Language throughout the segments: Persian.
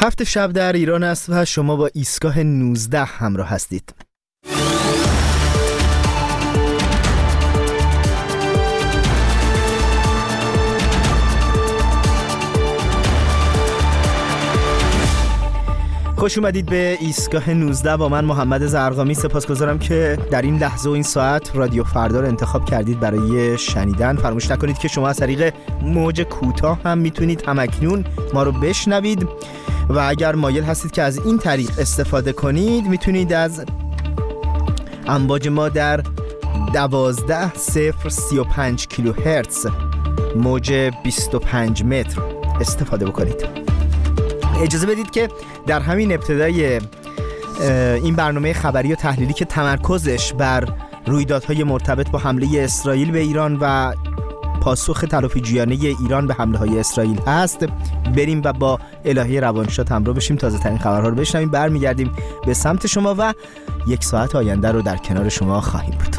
7 شب در ایران است و شما با ایستگاه 19 همراه هستید. خوش اومدید به ایستگاه 19 با من محمد زرقامی. سپاسگزارم که در این لحظه و این ساعت رادیو فردا رو انتخاب کردید برای شنیدن. فراموش نکنید که شما از طریق موج کوتاه هم میتونید همکنون ما رو بشنوید و اگر مایل هستید که از این طریق استفاده کنید میتونید از امواج ما در 12035 کیلوهرتز موج 25 متر استفاده بکنید. اجازه بدید که در همین ابتدای این برنامه خبری و تحلیلی که تمرکزش بر رویدادهای مرتبط با حمله اسرائیل به ایران و پاسخ تلافی‌جویانه ایران به حمله‌های اسرائیل هست بریم و با الهی روانشاد همراه بشیم، تازه ترین خبرها رو بشنویم. برمیگردیم به سمت شما و یک ساعت آینده رو در کنار شما خواهیم بود.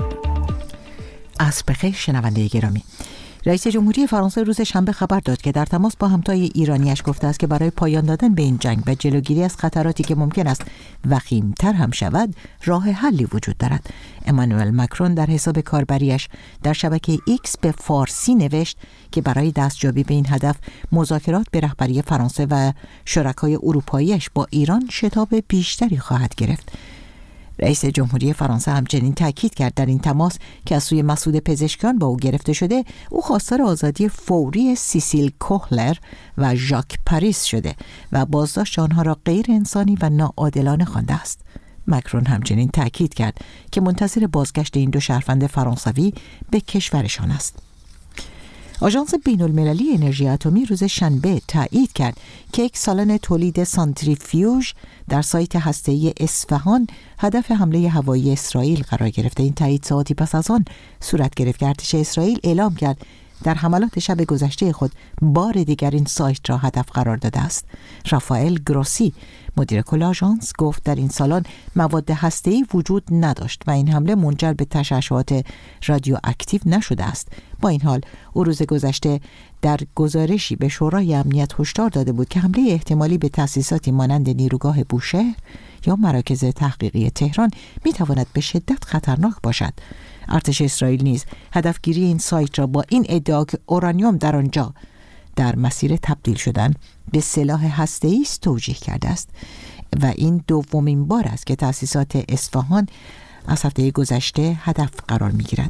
عصر بخیر شنونده گرامی. رئیس جمهوری فرانسه روز شنبه خبر داد که در تماس با همتای ایرانیش گفته است که برای پایان دادن به این جنگ و جلوگیری از خطراتی که ممکن است وخیم‌تر هم شود راه حلی وجود دارد. امانوئل ماکرون در حساب کاربریش در شبکه ایکس به فارسی نوشت که برای دستیابی به این هدف مذاکرات به رهبری فرانسه و شرکای اروپاییش با ایران شتاب بیشتری خواهد گرفت. رئیس جمهوری فرانسه همچنین تاکید کرد در این تماس که از سوی مسئول پزشکان با او گرفته شده، او خواستار آزادی فوری سیسیل کوهلر و ژاک پاریس شده و بازداشت آنها را غیر انسانی و ناعادلانه خوانده است. ماکرون همچنین تاکید کرد که منتظر بازگشت این دو شهروند فرانسوی به کشورشان است. آژانس بین‌المللی انرژی اتمی روز شنبه تایید کرد که یک سالن تولید سانتریفیوژ در سایت هسته‌ای اصفهان هدف حمله هوایی اسرائیل قرار گرفته. این تایید ساعتی پس از آن صورت گرفت که ارتش اسرائیل اعلام کرد در حملات شب گذشته خود بار دیگر این سایت را هدف قرار داده است. رافائل گروسی مدیر کل آژانس گفت در این سالن مواد هسته‌ای وجود نداشت و این حمله منجر به تشعشعات رادیواکتیو نشده است. با این حال او روز گذشته در گزارشی به شورای امنیت هشدار داده بود که حمله احتمالی به تأسیساتی مانند نیروگاه بوشهر یا مراکز تحقیقی تهران میتواند به شدت خطرناک باشد. ارتش اسرائیل نیز هدفگیری این سایت را با این ادعا که اورانیوم در آنجا در مسیر تبدیل شدن به سلاح هسته‌ای است توجیه کرده است و این دومین بار است که تأسیسات اصفهان از هفته گذشته هدف قرار می‌گیرد.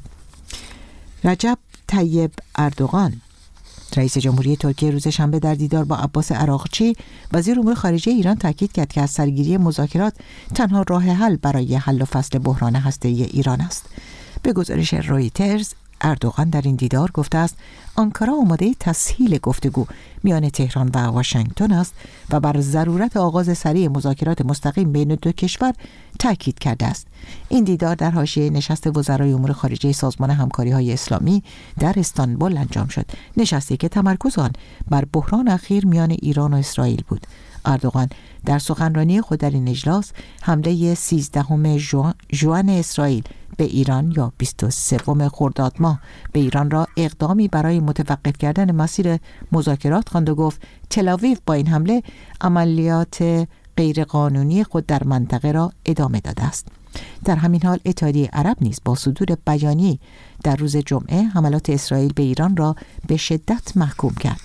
رجب طیب اردوغان رئیس جمهوری ترکیه روز شنبه در دیدار با عباس عراقچی وزیر امور خارجه ایران تاکید کرد که از سرگیری مذاکرات تنها راه حل برای حل و فصل بحران هسته‌ای ایران است. به گزارش رویترز اردوغان در این دیدار گفته است آنکارا آماده تسهیل گفتگو میان تهران و واشنگتن است و بر ضرورت آغاز سریع مذاکرات مستقیم بین دو کشور تاکید کرده است. این دیدار در حاشیه نشست وزرای امور خارجه سازمان همکاری‌های اسلامی در استانبول انجام شد، نشستی که تمرکز آن بر بحران اخیر میان ایران و اسرائیل بود. اردوغان در سخنرانی خود در این اجلاس حمله 13 ژوئن اسرائیل به ایران یا 23 خرداد ماه به ایران را اقدامی برای متوقف کردن مسیر مذاکرات خواند و گفت تل‌آویو با این حمله عملیات غیرقانونی خود در منطقه را ادامه داده است. در همین حال اتحادیه عرب نیز با صدور بیانیه در روز جمعه حملات اسرائیل به ایران را به شدت محکوم کرد.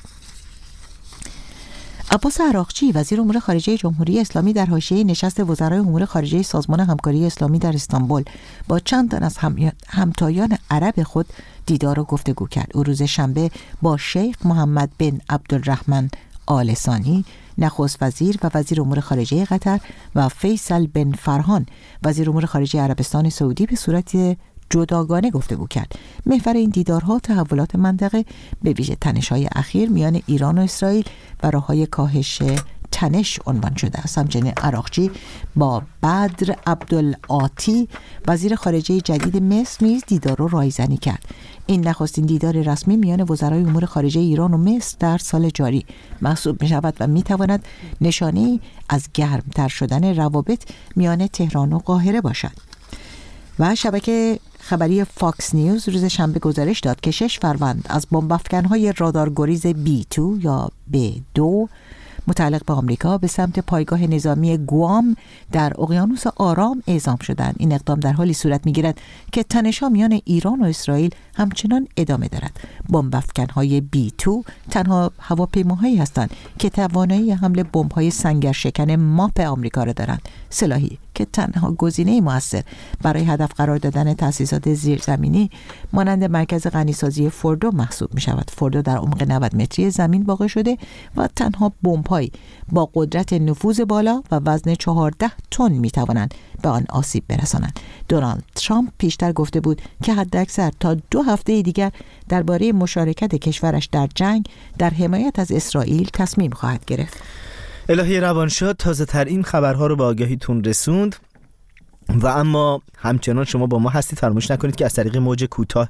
عباس عراقچی وزیر امور خارجه جمهوری اسلامی در حاشیه نشست وزرای امور خارجه سازمان همکاری اسلامی در استانبول با چند تن از همتایان عرب خود دیدار و گفتگو کرد. او روز شنبه با شیخ محمد بن عبدالرحمن آل ثانی نخست وزیر و وزیر امور خارجه قطر و فیصل بن فرهان وزیر امور خارجه عربستان سعودی به صورت جداگانه گفتگو کرد. محور این دیدارها تحولات منطقه به ویژه تنش‌های اخیر میان ایران و اسرائیل و راه‌های کاهش تنش عنوان شده است. همچنین عراقچی با بدر عبدالعاطی وزیر خارجه جدید مصر نیز دیدار را رایزنی کرد. این نخستین دیدار رسمی میان وزرای امور خارجه ایران و مصر در سال جاری محسوب می شود و می تواند نشانه‌ای از گرمتر شدن روابط میان تهران و قاهره باشد. و شبکه خبری فاکس نیوز روز شنبه گزارش داد که 6 فروند از بمب‌افکن‌های رادارگریز B2 یا B2 متعلق به آمریکا به سمت پایگاه نظامی گوام در اقیانوس آرام اعزام شدند. این اقدام در حالی صورت می‌گیرد که تنش‌ها میان ایران و اسرائیل همچنان ادامه دارد. بمب افکن‌های B2 تنها هواپیماهایی هستند که توانایی حمل بمب‌های سنگرشکن ماپ آمریکا را دارند، سلاحی که تنها گزینه موثر برای هدف قرار دادن تأسیسات زیرزمینی مانند مرکز غنیسازی فوردو محسوب می شود. فوردو در عمق 90 متری زمین واقع شده و تنها بمب‌هایی با قدرت نفوذ بالا و وزن 14 تن می توانند به آن آسیب برسانند. دونالد ترامپ پیشتر گفته بود که حداکثر تا 2 هفته دیگر درباره مشارکت کشورش در جنگ در حمایت از اسرائیل تصمیم خواهد گرفت. الهی روانشاد تازه ترین خبرها رو به آگاهیتون رسوند و اما همچنان شما با ما هستید. فراموش نکنید که از طریق موج کوتاه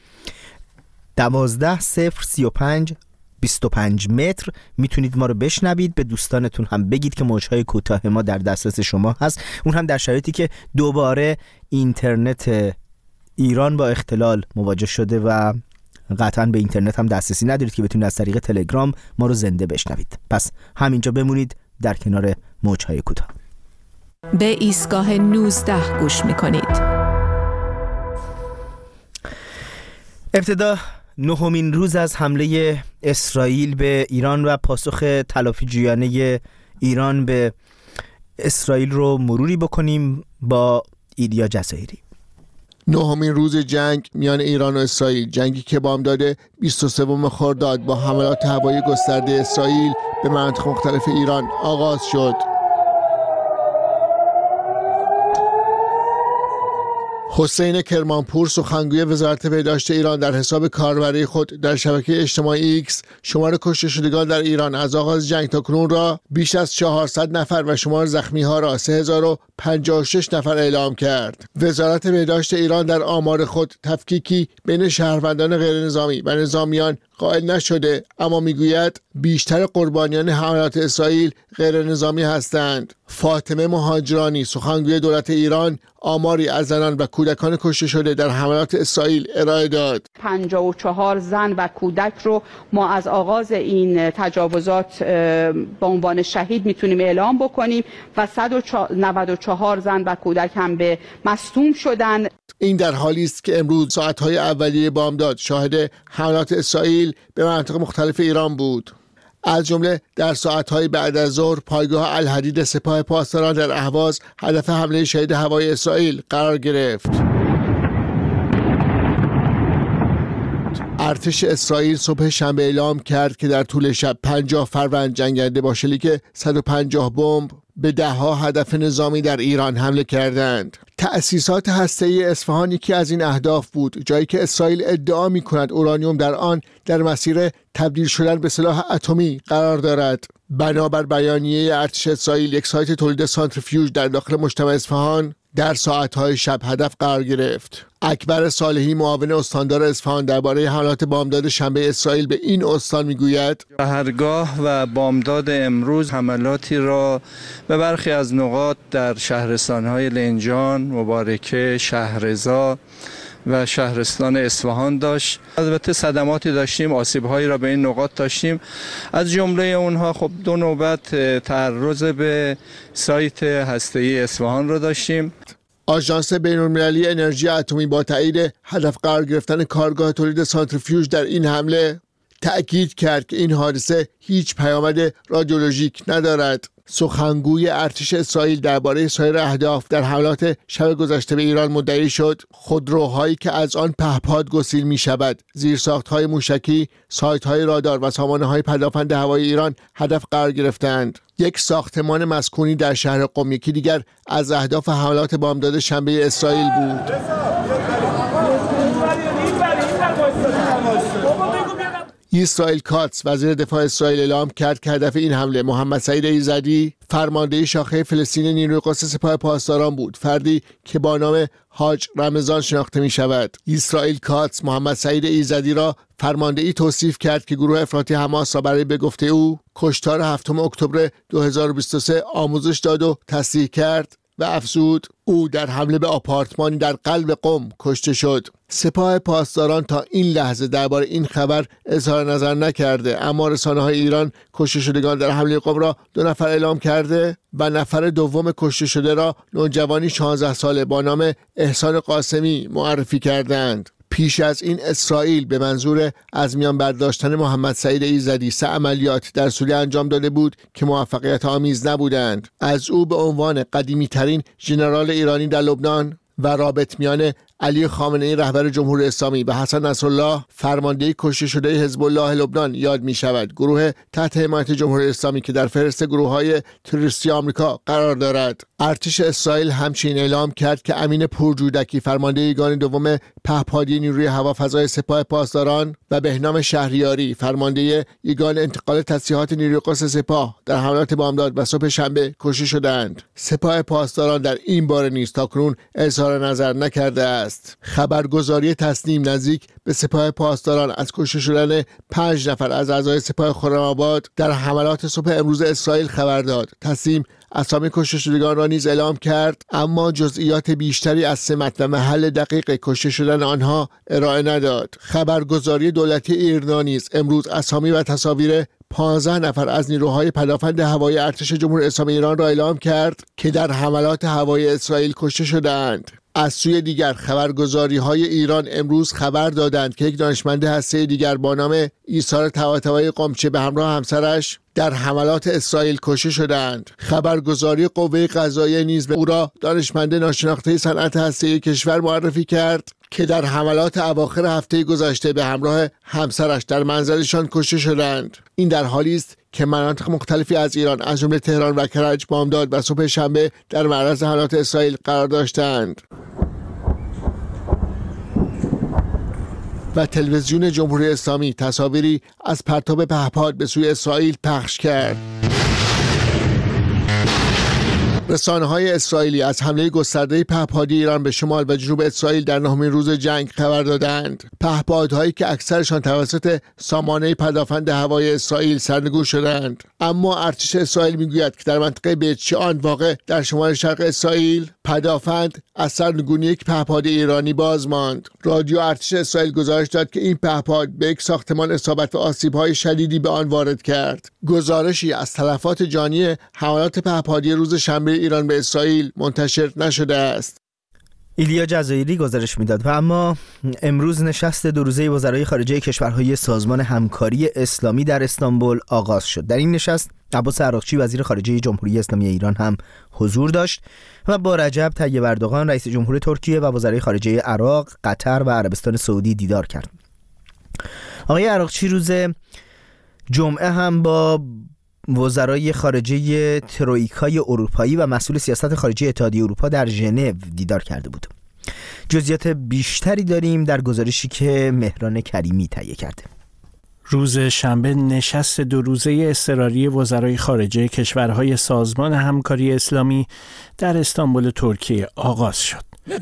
12035 متر میتونید ما رو بشنوید. به دوستانتون هم بگید که موجهای کوتاه ما در دسترس شما هست، اون هم در شرایطی که دوباره اینترنت ایران با اختلال مواجه شده و قطعا به اینترنت هم دسترسی ندارید که بتونید از طریق تلگرام ما رو زنده بشنوید. پس همینجا بمونید در کنار موجهای کوتاه. به ایستگاه 19 گوش میکنید. ابتدا 9مین روز از حمله اسرائیل به ایران و پاسخ تلافی‌جویانه ایران به اسرائیل رو مروری بکنیم با ایلیا جزایری. 9مین روز جنگ میان ایران و اسرائیل، جنگی که بامداد 23 خرداد با حملات هوایی گسترده اسرائیل به مناطق مختلف ایران آغاز شد. حسین کرمانپور، سخنگوی وزارت بهداشت ایران، در حساب کاربری خود در شبکه اجتماعی ایکس شمار کشته شدگان در ایران از آغاز جنگ تا کنون را بیش از 400 نفر و شمار زخمی‌ها را 3056 نفر اعلام کرد. وزارت بهداشت ایران در آمار خود تفکیکی بین شهروندان غیرنظامی و نظامیان قائل نشده، اما میگوید بیشتر قربانیان حملات اسرائیل غیر نظامی هستند. فاطمه مهاجرانی، سخنگوی دولت ایران، آماری از زنان و کودکان کشته شده در حملات اسرائیل ارائه داد. 54 زن و کودک رو ما از آغاز این تجاوزات به عنوان شهید میتونیم اعلام بکنیم و 194 زن و کودک هم به مصدوم شدن. این در حالی است که امروز ساعت‌های اولیه بامداد شاهد حملات اسرائیل به مناطق مختلف ایران بود. از جمله در ساعت‌های بعد از ظهر پایگاه الحدید سپاه پاسداران در اهواز هدف حمله شهید هوایی اسرائیل قرار گرفت. ارتش اسرائیل صبح شنبه اعلام کرد که در طول شب 50 فروند جنگنده با شلیک 150 بمب به ده‌ها هدف نظامی در ایران حمله کردند. تأسیسات هسته‌ای اصفهان یکی از این اهداف بود، جایی که اسرائیل ادعا می‌کند اورانیوم در آن در مسیر تبدیل شدن به سلاح اتمی قرار دارد. بنابر بیانیه ارتش اسرائیل، یک سایت تولید سانتریفیوژ در داخل مجتمع اصفهان در ساعت‌های شب هدف قرار گرفت. اکبر صالحی، معاون استاندار اصفهان، درباره حملات بامداد شنبه اسرائیل به این استان میگوید: سحرگاه و بامداد امروز حملاتی را به برخی از نقاط در شهرستان‌های لنجان، مبارکه، شهرضا و شهرستان اصفهان داشت. البته صدماتی داشتیم، آسیب‌هایی را به این نقاط داشتیم. از جمله اونها خب 2 نوبت تعرض به سایت هسته‌ای اصفهان را داشتیم. آژانس بین‌المللی انرژی اتمی با تایید هدف قرار گرفتن کارگاه تولید سانتریفیوژ در این حمله تأکید کرد که این حادثه هیچ پیامد رادیولوژیک ندارد. سخنگوی ارتش اسرائیل درباره سایر اهداف در حملات شب گذشته به ایران مدعی شد خودروهایی که از آن پهپاد گسیل می شود، زیرساخت‌های موشکی، سایت‌های رادار و سامانه‌های پدافند هوایی ایران هدف قرار گرفتند. یک ساختمان مسکونی در شهر قم یکی دیگر از اهداف حملات بامداد شنبه اسرائیل بود. اسرائیل کاتس، وزیر دفاع اسرائیل، اعلام کرد که هدف این حمله محمد سعید ایزدی، فرمانده شاخه فلسطین نیروی قدس سپاه پاسداران بود، فردی که با نام حاج رمضان شناخته می شود. اسرائیل کاتس محمد سعید ایزدی را فرمانده‌ای توصیف کرد که گروه افراطی حماس را برای به گفته او کشتار 7 اکتبر 2023 آموزش داد و تصدیق کرد و افزود او در حمله به آپارتمانی در قلب قم کشته شد. سپاه پاسداران تا این لحظه درباره این خبر اظهار نظر نکرده، اما رسانه‌های ایران کشته شدگان در حمله قم را 2 نفر اعلام کرده و نفر دوم کشته شده را نوجوانی 16 ساله با نام احسان قاسمی معرفی کردند. پیش از این اسرائیل به منظور از میان برداشتن محمد سعید ایزدی 3 عملیات در سوریه انجام داده بود که موفقیت آمیز نبودند. از او به عنوان قدیمی ترین ژنرال ایرانی در لبنان و رابط میان علی خامنه‌ای رهبر جمهوری اسلامی و حسن نصرالله فرمانده کشته شده حزب الله لبنان یاد می شود. گروه تحت حمایت جمهوری اسلامی که در فهرست گروه‌های تروریستی آمریکا قرار دارد. ارتش اسرائیل همچنین اعلام کرد که امین پورجودکی فرمانده یگان دوم پهپادی نیروی هوافضای سپاه پاسداران و بهنام شهریاری فرمانده یگان انتقال تسلیحات نیروی قدس سپاه در حملات بامداد و صبح شنبه کشته شدند. سپاه پاسداران در این باره نیز تاکنون اظهار نظر نکرده است. خبرگزاری تسنیم نزدیک به سپاه پاسداران از کشته شدن 5 نفر از اعضای سپاه خرم‌آباد در حملات صبح امروز اسرائیل خبر داد. تسنیم اسامی کشته شدگان را نیز اعلام کرد، اما جزئیات بیشتری از سمت و محل دقیق کشته شدن آنها ارائه نداد. خبرگزاری دولتی ایرنا نیز امروز اسامی و تصاویر 15 نفر از نیروهای پدافند هوایی ارتش جمهوری اسلامی ایران را اعلام کرد که در حملات هوایی اسرائیل کشته شدند. از سوی دیگر خبرگزاری‌های ایران امروز خبر دادند که یک دانشمند هسته‌ای دیگر با نام ایثار طباطبایی قمچه به همراه همسرش در حملات اسرائیل کشته شدند. خبرگزاری قوه قضاییه نیز او را دانشمند ناشناخته صنعت هسته‌ای کشور معرفی کرد که در حملات اواخر هفته گذشته به همراه همسرش در منزلشان کشته شدند. این در حالی است که مناطق مختلفی از ایران از جمله تهران و کرج، بامداد و صبح شنبه در معرض حملات اسرائیل قرار داشتند. و تلویزیون جمهوری اسلامی تصاویری از پرتاب پهپاد به سوی اسرائیل پخش کرد. رسانه‌های اسرائیلی از حمله گسترده پهپادی ایران به شمال و جنوب اسرائیل در 9مین روز جنگ خبر دادند. پهپادهایی که اکثرشان توسط سامانه پدافند هوایی اسرائیل سرنگون شدند. اما ارتش اسرائیل میگوید که در منطقه بیت شعان واقع در شمال شرق اسرائیل پدافند از سرنگونی یک پهپاد ایرانی باز ماند. رادیو ارتش اسرائیل گزارش داد که این پهپاد به یک ساختمان اصابت و آسیب‌های شدیدی به آن وارد کرد. گزارشی از تلفات جانی حملات پهپادی روز شنبه ایران به اسرائیل منتشر نشده است. ایلیا جزایری گزارش میداد. و اما امروز نشست 2 روزه وزرای خارجه کشورهای سازمان همکاری اسلامی در استانبول آغاز شد. در این نشست عباس عراقچی وزیر خارجه جمهوری اسلامی ایران هم حضور داشت و با رجب طیب اردوغان رئیس جمهور ترکیه و وزرای خارجه عراق، قطر و عربستان سعودی دیدار کرد. آقای عراقچی روز جمعه هم با وزرای خارجه ترویکای اروپایی و مسئول سیاست خارجی اتحادیه اروپا در ژنو دیدار کرده بود. جزئیات بیشتری داریم در گزارشی که مهران کریمی تهیه کرده. روز شنبه نشست 2 روزه اضطراری وزرای خارجه کشورهای سازمان همکاری اسلامی در استانبول ترکیه آغاز شد.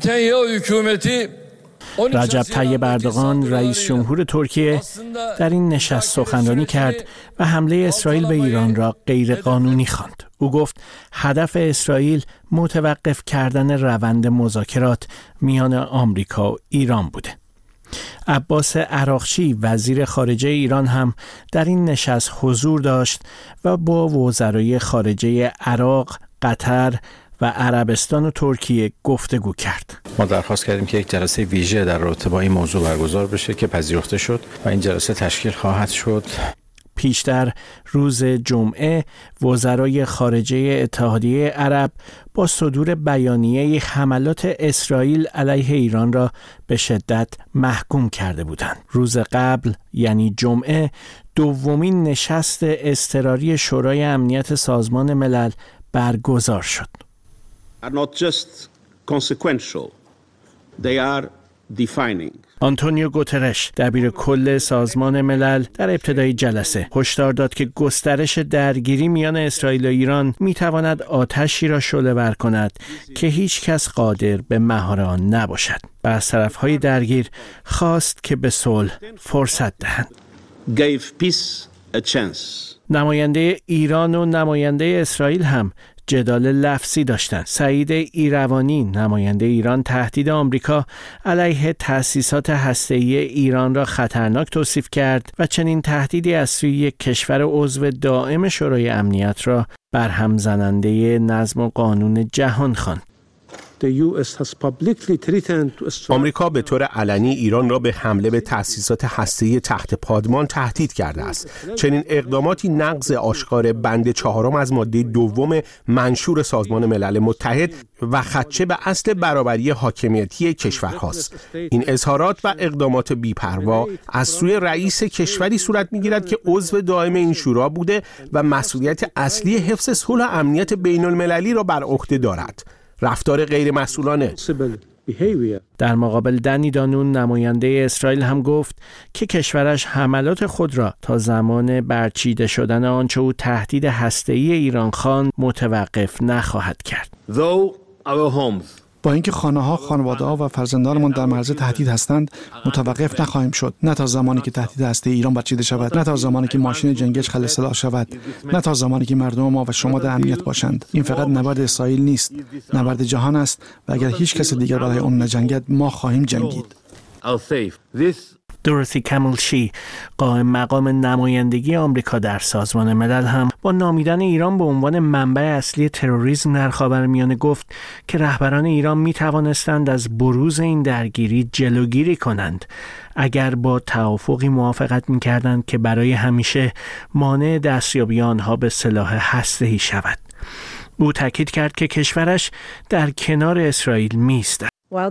رجب طیب اردوغان رئیس جمهور ترکیه در این نشست سخنرانی کرد و حمله اسرائیل به ایران را غیر قانونی خواند. او گفت هدف اسرائیل متوقف کردن روند مذاکرات میان آمریکا و ایران بوده. عباس عراقچی وزیر خارجه ایران هم در این نشست حضور داشت و با وزرای خارجه عراق، قطر و عربستان و ترکیه گفتگو کرد. ما درخواست کردیم که یک جلسه ویژه در رابطه با این موضوع برگزار بشه که پذیرفته شد و این جلسه تشکیل خواهد شد. پیشتر روز جمعه وزرای خارجه اتحادیه عرب با صدور بیانیه حملات اسرائیل علیه ایران را به شدت محکوم کرده بودند. روز قبل یعنی جمعه 2مین نشست اضطراری شورای امنیت سازمان ملل برگزار شد. are not just consequential, they are defining. آنتونیو گوترش دبیر کل سازمان ملل در ابتدای جلسه هشدار داد که گسترش درگیری میان اسرائیل و ایران میتواند آتشی را شعله‌ور کند که هیچ کس قادر به مهار آن نباشد و از طرف‌های درگیر خواست که به صلح فرصت دهند. Gave peace a chance. نماینده ایران و نماینده اسرائیل هم جدال لفظی داشتند. سعید ایروانی نماینده ایران تهدید آمریکا علیه تأسیسات هسته‌ای ایران را خطرناک توصیف کرد و چنین تهدیدی از سوی یک کشور عضو دائم شورای امنیت را برهم زننده نظم و قانون جهان خواند. آمریکا به طور علنی ایران را به حمله به تأسیسات هسته‌ای تحت پادمان تهدید کرده است. چنین اقداماتی نقض آشکار بند 4 از ماده 2 منشور سازمان ملل متحد و خدشه به اصل برابری حاکمیتی کشورهاست. این اظهارات و اقدامات بی‌پروا از سوی رئیس کشوری صورت می‌گیرد که عضو دائم این شورا بوده و مسئولیت اصلی حفظ صلح و امنیت بین‌المللی را بر عهده دارد. رفتار غیر مسئولانه. در مقابل دنی دانون نماینده اسرائیل هم گفت که کشورش حملات خود را تا زمان برچیده شدن آنچه او تهدید هسته‌ای ایران خواند متوقف نخواهد کرد. با اینکه خانه‌ها، خانواده‌ها و فرزندانمان در معرض تهدید هستند، متوقف نخواهیم شد. نه تا زمانی که تهدید هسته‌ای ایران برچیده شود، نه تا زمانی که ماشین جنگیش خل سلاح شود، نه تا زمانی که مردم ما و شما در امنیت باشند. این فقط نبرد اسرائیل نیست، نبرد جهان است و اگر هیچ کس دیگر برای آن نجنگد، ما خواهیم جنگید. دوروتی کملشی قائم مقام نمایندگی آمریکا در سازمان ملل هم با نامیدن ایران به عنوان منبع اصلی تروریسم در خاورمیانه گفت که رهبران ایران می توانستند از بروز این درگیری جلوگیری کنند اگر با توافقی موافقت می کردند که برای همیشه مانع دستیابی آنها به سلاح هسته‌ای شود. او تاکید کرد که کشورش در کنار اسرائیل می ایستد.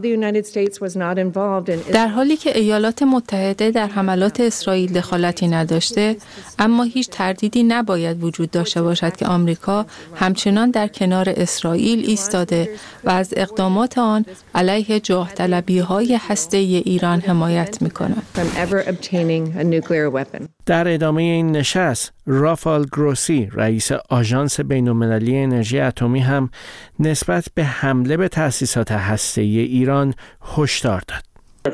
در حالی که ایالات متحده در حملات اسرائیل دخالتی نداشته، اما هیچ تردیدی نباید وجود داشته باشد که آمریکا همچنان در کنار اسرائیل ایستاده و از اقدامات آن علیه جاه طلبی‌های هسته‌ای ایران حمایت می‌کند. در ادامه این نشست، رافال گروسی رئیس آژانس بین‌المللی انرژی اتمی هم نسبت به حمله به تأسیسات هسته‌ای ایران هشدار داد.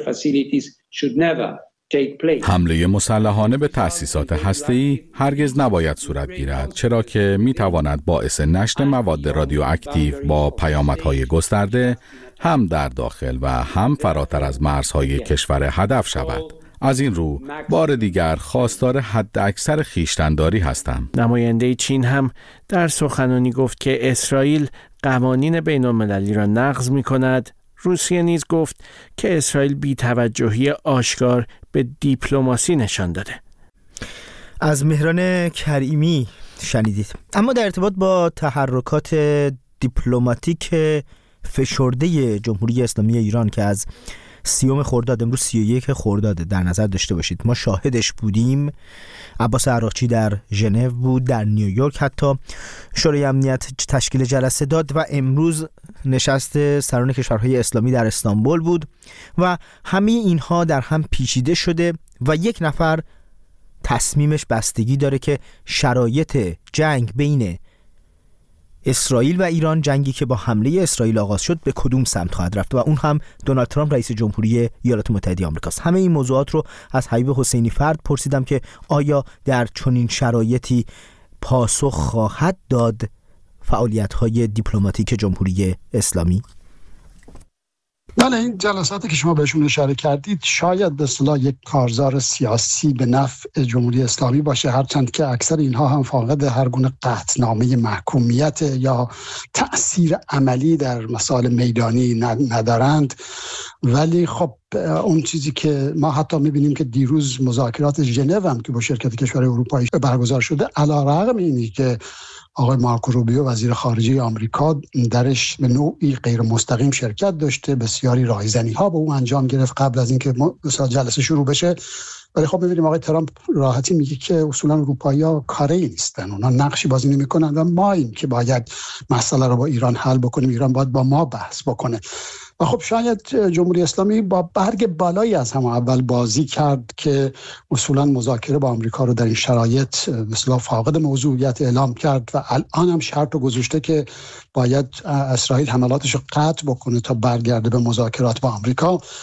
حمله مسلحانه به تأسیسات هسته‌ای هرگز نباید صورت گیرد، چرا که می‌تواند باعث نشر مواد رادیواکتیو با پیامدهای گسترده هم در داخل و هم فراتر از مرزهای کشور هدف شود. از این رو بار دیگر خواستار حداکثر خویشتن‌داری هستم. نماینده چین هم در سخنرانی گفت که اسرائیل قوانین بین‌المللی را نقض می‌کند. روسیه نیز گفت که اسرائیل بی‌توجهی آشکار به دیپلماسی نشان داده. از مهران کریمی شنیدید. اما در ارتباط با تحرکات دیپلماتیک فشرده جمهوری اسلامی ایران که از 30 خرداد امروز 31 خرداد در نظر داشته باشید، ما شاهدش بودیم. عباس عراقچی در ژنو بود، در نیویورک حتی شورای امنیت تشکیل جلسه داد و امروز نشست سران کشورهای اسلامی در استانبول بود و همه اینها در هم پیچیده شده و یک نفر تصمیمش بستگی داره که شرایط جنگ بین اسرائیل و ایران، جنگی که با حمله اسرائیل آغاز شد، به کدوم سمت خواهد رفت و اون هم دونالد ترامپ رئیس جمهوری ایالات متحده آمریکاست. همه این موضوعات رو از حبیب حسینی فرد پرسیدم که آیا در چنین شرایطی پاسخ خواهد داد فعالیت‌های دیپلماتیک جمهوری اسلامی؟ بله، این جلساتی که شما بهشون اشاره کردید شاید به اصطلاح یک کارزار سیاسی به نفع جمهوری اسلامی باشه، هرچند که اکثر اینها هم فاقد هر گونه قطعنامه محکومیت یا تأثیر عملی در مسائل میدانی ندارند. ولی خب اون چیزی که ما حتی می‌بینیم که دیروز مذاکرات ژنو هم که با شرکت کشورهای اروپایی برگزار شده، علی‌رغم اینی که آقای مارکو روبیو وزیر خارجه آمریکا درش به نوعی غیر مستقیم شرکت داشته، بسیاری رایزنی‌ها با اون انجام گرفت قبل از اینکه مثلا جلسه شروع بشه، ولی خب می‌بینیم آقای ترامپ راحتی میگه که اصولاً اروپایی‌ها کاری نیستن، اونا نقشی بازی نمی‌کنن و ما این که باید مسئله رو با ایران حل بکنیم، ایران باید با ما بحث بکنه. و خب شاید جمهوری اسلامی با برگ بالایی از همه اول بازی کرد که اصولاً مذاکره با آمریکا رو در این شرایط مثلا فاقد موضوعیت اعلام کرد و الان هم شرط رو گذاشته که باید اسرائیل حملاتش رو قطع بکنه تا برگرده به مذاکرات با آمریکا.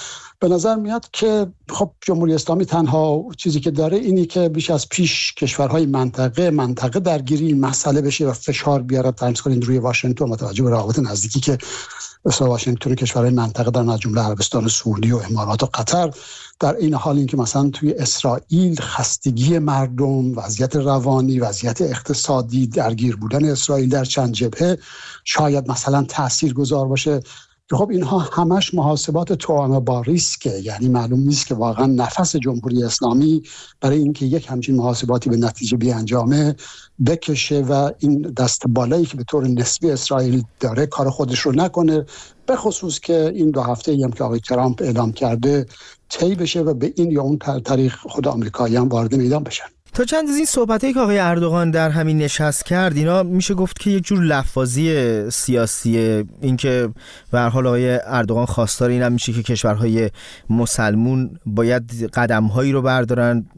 به نظر میاد که خب جمهوری اسلامی تنها چیزی که داره اینی که بیش از پیش کشورهای منطقه درگیری این مسئله بشه و فشار بیاره. فرض کنید روی واشنگتن متوجه به روابط نزدیکی که مثلا واشنگتن و کشورهای منطقه دارن، از جمله عربستان سعودی و امارات و قطر. در این حال اینکه مثلا توی اسرائیل خستگی مردم، وضعیت روانی، وضعیت اقتصادی، درگیر بودن اسرائیل در چند جبهه شاید مثلا تاثیرگذار باشه. خب اینها همش محاسبات توأم با ریسکه، یعنی معلوم نیست که واقعا نفس جمهوری اسلامی برای اینکه یک همچین محاسباتی به نتیجه بیانجامه بکشه و این دست بالایی که به طور نسبی اسرائیل داره کار خودش رو نکنه، به خصوص که این 2 هفته‌ای هم که آقای ترامپ اعلام کرده طی بشه و به این یا اون طریق خود آمریکایی هم وارد میدان بشن. تا چند از این صحبتایی که آقای اردوغان در همین نشست کرد، اینا میشه گفت که یک جور لفاظی سیاسیه. این که به هر حال آقای اردوغان خواستار این هم میشه که کشورهای مسلمون باید قدم‌هایی رو بردارن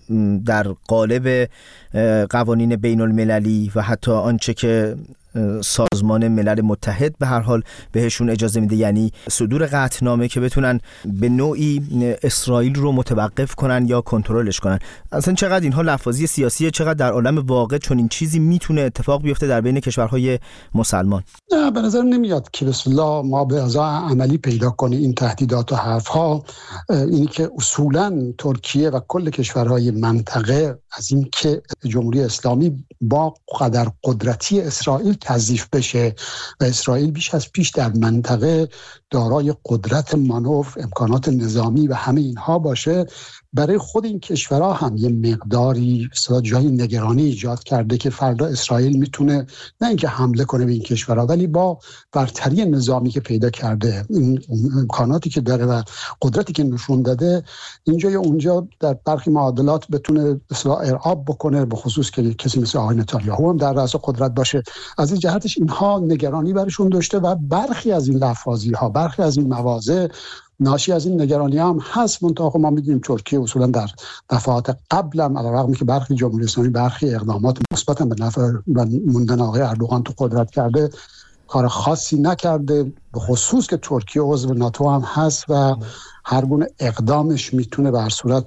در قالب قوانین بین المللی و حتی آنچه که سازمان ملل متحد به هر حال بهشون اجازه میده، یعنی صدور قطعنامه که بتونن به نوعی اسرائیل رو متوقف کنن یا کنترلش کنن. اصلا چقدر اینها لفاظی سیاسیه، چقدر در عالم واقع چون این چیزی میتونه اتفاق بیفته در بین کشورهای مسلمان؟ نه، به نظر نمیاد که بسم الله ما به ازا عملی پیدا کنیم این تهدیدات و حرفها. اینی که اصولا ترکیه و کل کشورهای منطقه از این که جمهوری اسلامی با قدر قدرتی اسرائیل تضعیف بشه و اسرائیل بیش از پیش در منطقه دارای قدرت مانور، امکانات نظامی و همه اینها باشه، برای خود این کشورها هم یه مقداری جای نگرانی ایجاد کرده که فردا اسرائیل میتونه نه اینکه حمله کنه به این کشورها، ولی با برتری نظامی که پیدا کرده، این امکاناتی که داره و قدرتی که نشون داده، اینجا یا اونجا در برخی معادلات بتونه اصلاح ارعاب بکنه، به خصوص که کسی مثل آقای نتانیاهو هم در رأس قدرت باشه. از این جهتش اینها نگرانی برشون داشته و برخی از این لفاظی ها، برخی از این مواضع ناشی از این نگرانی هم هست. منطقه ما میدونیم ترکیه اصولا در دفعات قبل هم علیرغم که برخی جمهوری اسلامی برخی اقدامات مثبت به نفع موندن آقای اردوغان تو قدرت کرده، کار خاصی نکرده، به خصوص که ترکیه عضو ناتو هم هست و هر گونه اقدامش میتونه به هر صورت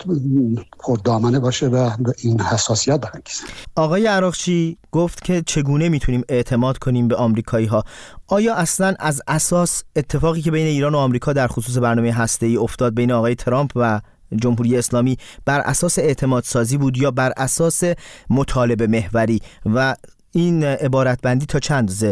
پردامنه باشه و این حساسیت برانگیزه. آقای عراقچی گفت که چگونه میتونیم اعتماد کنیم به آمریکایی ها. آیا اصلا از اساس اتفاقی که بین ایران و آمریکا در خصوص برنامه هسته‌ای افتاد بین آقای ترامپ و جمهوری اسلامی بر اساس اعتماد سازی بود یا بر اساس مطالبه محوری و این عبارتبندی تا چند اندازه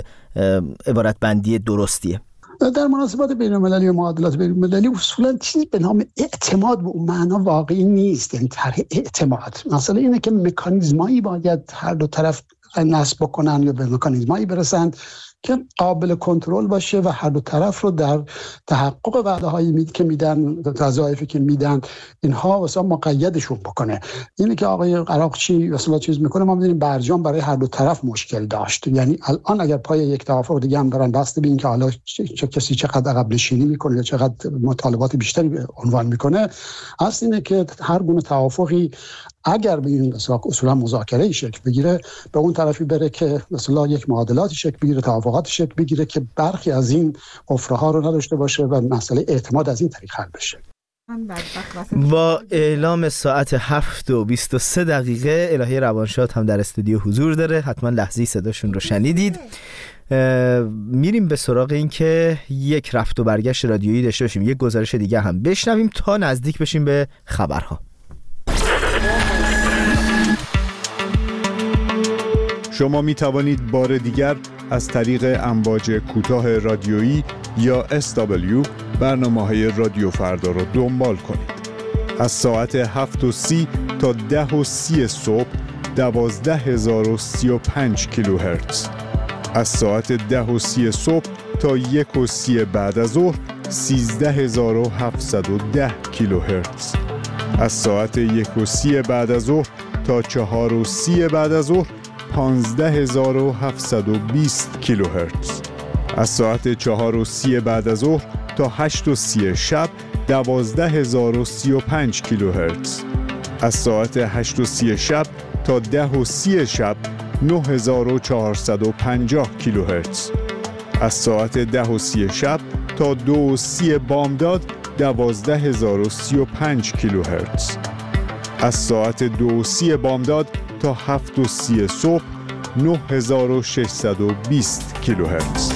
عبارتبندی درستیه؟ در مناسبات بین‌المللی و معادلات بین‌المللی اصولا چیزی به نام اعتماد به اون معنا واقعی نیست. این طرح اعتماد مثلا اینه که مکانیزمایی باید هر دو طرف نصب بکنن یا به مکانیزمایی برسند که قابل کنترل باشه و هر دو طرف رو در تحقق وعده‌هایی که میدن، وظایفی که میدن، اینها واسه مقیدشون بکنه. اینه که آقای عراقچی مثلا چیز میکنه، ما می‌بینیم برجام برای هر دو طرف مشکل داشت. یعنی الان اگر پای یک توافق دیگه هم دارن، بسته به این که حالا کسی چقدر عقب نشینی میکنه یا چقدر مطالبات بیشتری عنوان میکنه، اصل اینه که هر گونه توافقی اگر به این اصولا مذاکره شکل بگیره، به اون طرفی بره که مثلا یک معادلاتی شکل بگیره، توافقات شکل بگیره که برخی از این حفره‌ها رو نداشته باشه و مسئله اعتماد از این طریق حل بشه. با اعلام ساعت 7:23 الهی روانشاد هم در استودیو حضور داره. حتما لحظه‌ای صداشون رو شنیدید. میریم به سراغ این که یک رفت و برگشت رادیویی داشته باشیم، یک گزارش دیگه هم بشنویم تا نزدیک بشیم به خبرها. شما می توانید بار دیگر از طریق امواج کوتاه رادیویی یا SW برنامه‌های رادیو فردا را دنبال کنید. از ساعت 7:30 تا 10:30 صبح 12035 کیلوهرتز. از ساعت 10:30 صبح تا 1:30 بعد از ظهر 13710 کیلوهرتز. از ساعت 1:30 بعد از ظهر تا 4:30 بعد از ظهر 15720 کیلوهرتز. از ساعت 4:30 بعد از ظهر تا 8:30 شب 12035 کیلوهرتز. از ساعت 8:30 شب تا 10:30 شب 9450 کیلوهرتز. از ساعت 10:30 شب تا 2:30 بامداد 12035 کیلوهرتز. از ساعت 2:30 بامداد تا 7:30 صبح 9620 کیلوهرتز.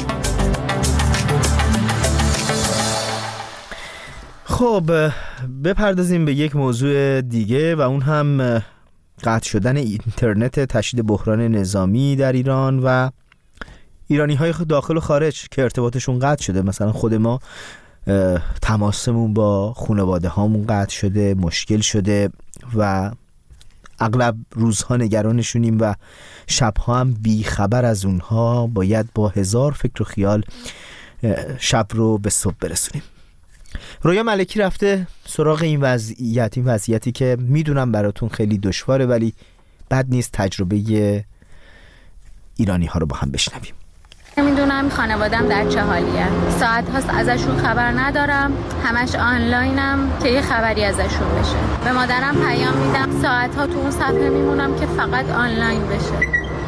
خب بپردازیم به یک موضوع دیگه و اون هم قطع شدن اینترنت، تشدید بحران نظامی در ایران و ایرانی‌های داخل و خارج که ارتباطشون قطع شده. مثلا خود ما تماسمون با خانواده هامون قطع شده، مشکل شده و اغلب روزها نگرانشونیم و شبها هم بی خبر از اونها، باید با هزار فکر و خیال شب رو به صبح برسونیم. رویا ملکی رفته سراغ این وضعیتی که میدونم براتون خیلی دشواره ولی بد نیست تجربه ایرانی ها رو با هم بشنویم. نمیدونم خانوادم در چه حالیه. ساعت هاست ازشون خبر ندارم، همش آنلاینم که یه خبری ازشون بشه. به مادرم پیام میدم، ساعت ها تو اون صفحه میمونم که فقط آنلاین بشه.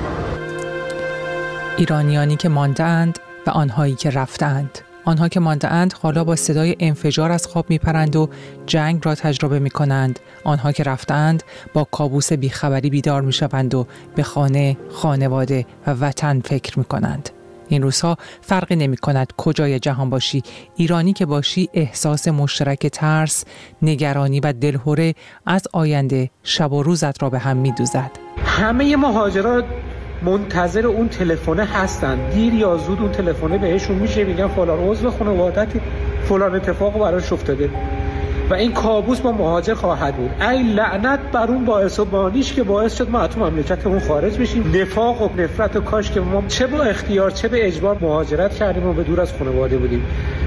ایرانیانی که مانده‌اند و آنهایی که رفتند. آنها که مانده‌اند حالا با صدای انفجار از خواب میپرند و جنگ را تجربه میکنند. آنها که رفتند با کابوس بیخبری بیدار میشوند و به خانه، خانواده و وطن فکر میکنند. این روزها فرقی نمی کند کجای جهان باشی، ایرانی که باشی احساس مشترک ترس، نگرانی و دلهره از آینده شب و روزت را به هم می دوزد. همه مهاجران منتظر اون تلفنه هستن، دیر یا زود اون تلفنه بهشون میشه، میگن فلان عضو خانواده‌ت فلان اتفاق براش افتاده و این کابوس با مهاجر خواهد بود. ای لعنت بر اون باعث و بانیش که باعث شد ما از مملکتمون خارج بشیم. نفاق و نفرت و کاش که ما چه با اختیار چه به اجبار مهاجرت کردیم و به دور از خانواده بودیم.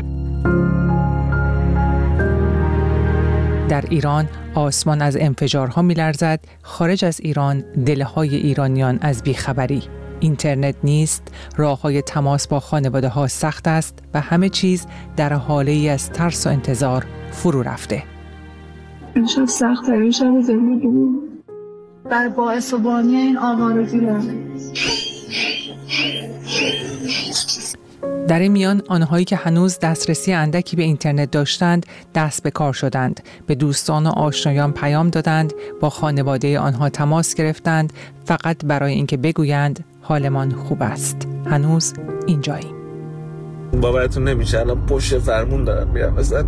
در ایران آسمان از انفجارها می‌لرزد، خارج از ایران دلهای ایرانیان از بیخبری. اینترنت نیست، راه‌های تماس با خانواده‌ها سخت است و همه چیز در حاله‌ای از ترس و انتظار فرو رفته. این شب سخت‌ترین شب زندگی بود. بر باعث و بانی این آوارگی در این میان آنهایی که هنوز دسترسی اندکی به اینترنت داشتند دست به کار شدند، به دوستان و آشنایان پیام دادند، با خانواده آنها تماس گرفتند فقط برای اینکه بگویند حالمان خوب است، هنوز اینجاییم. باورتون نمیشه الان پشت فرمون دارم میرم، مثلا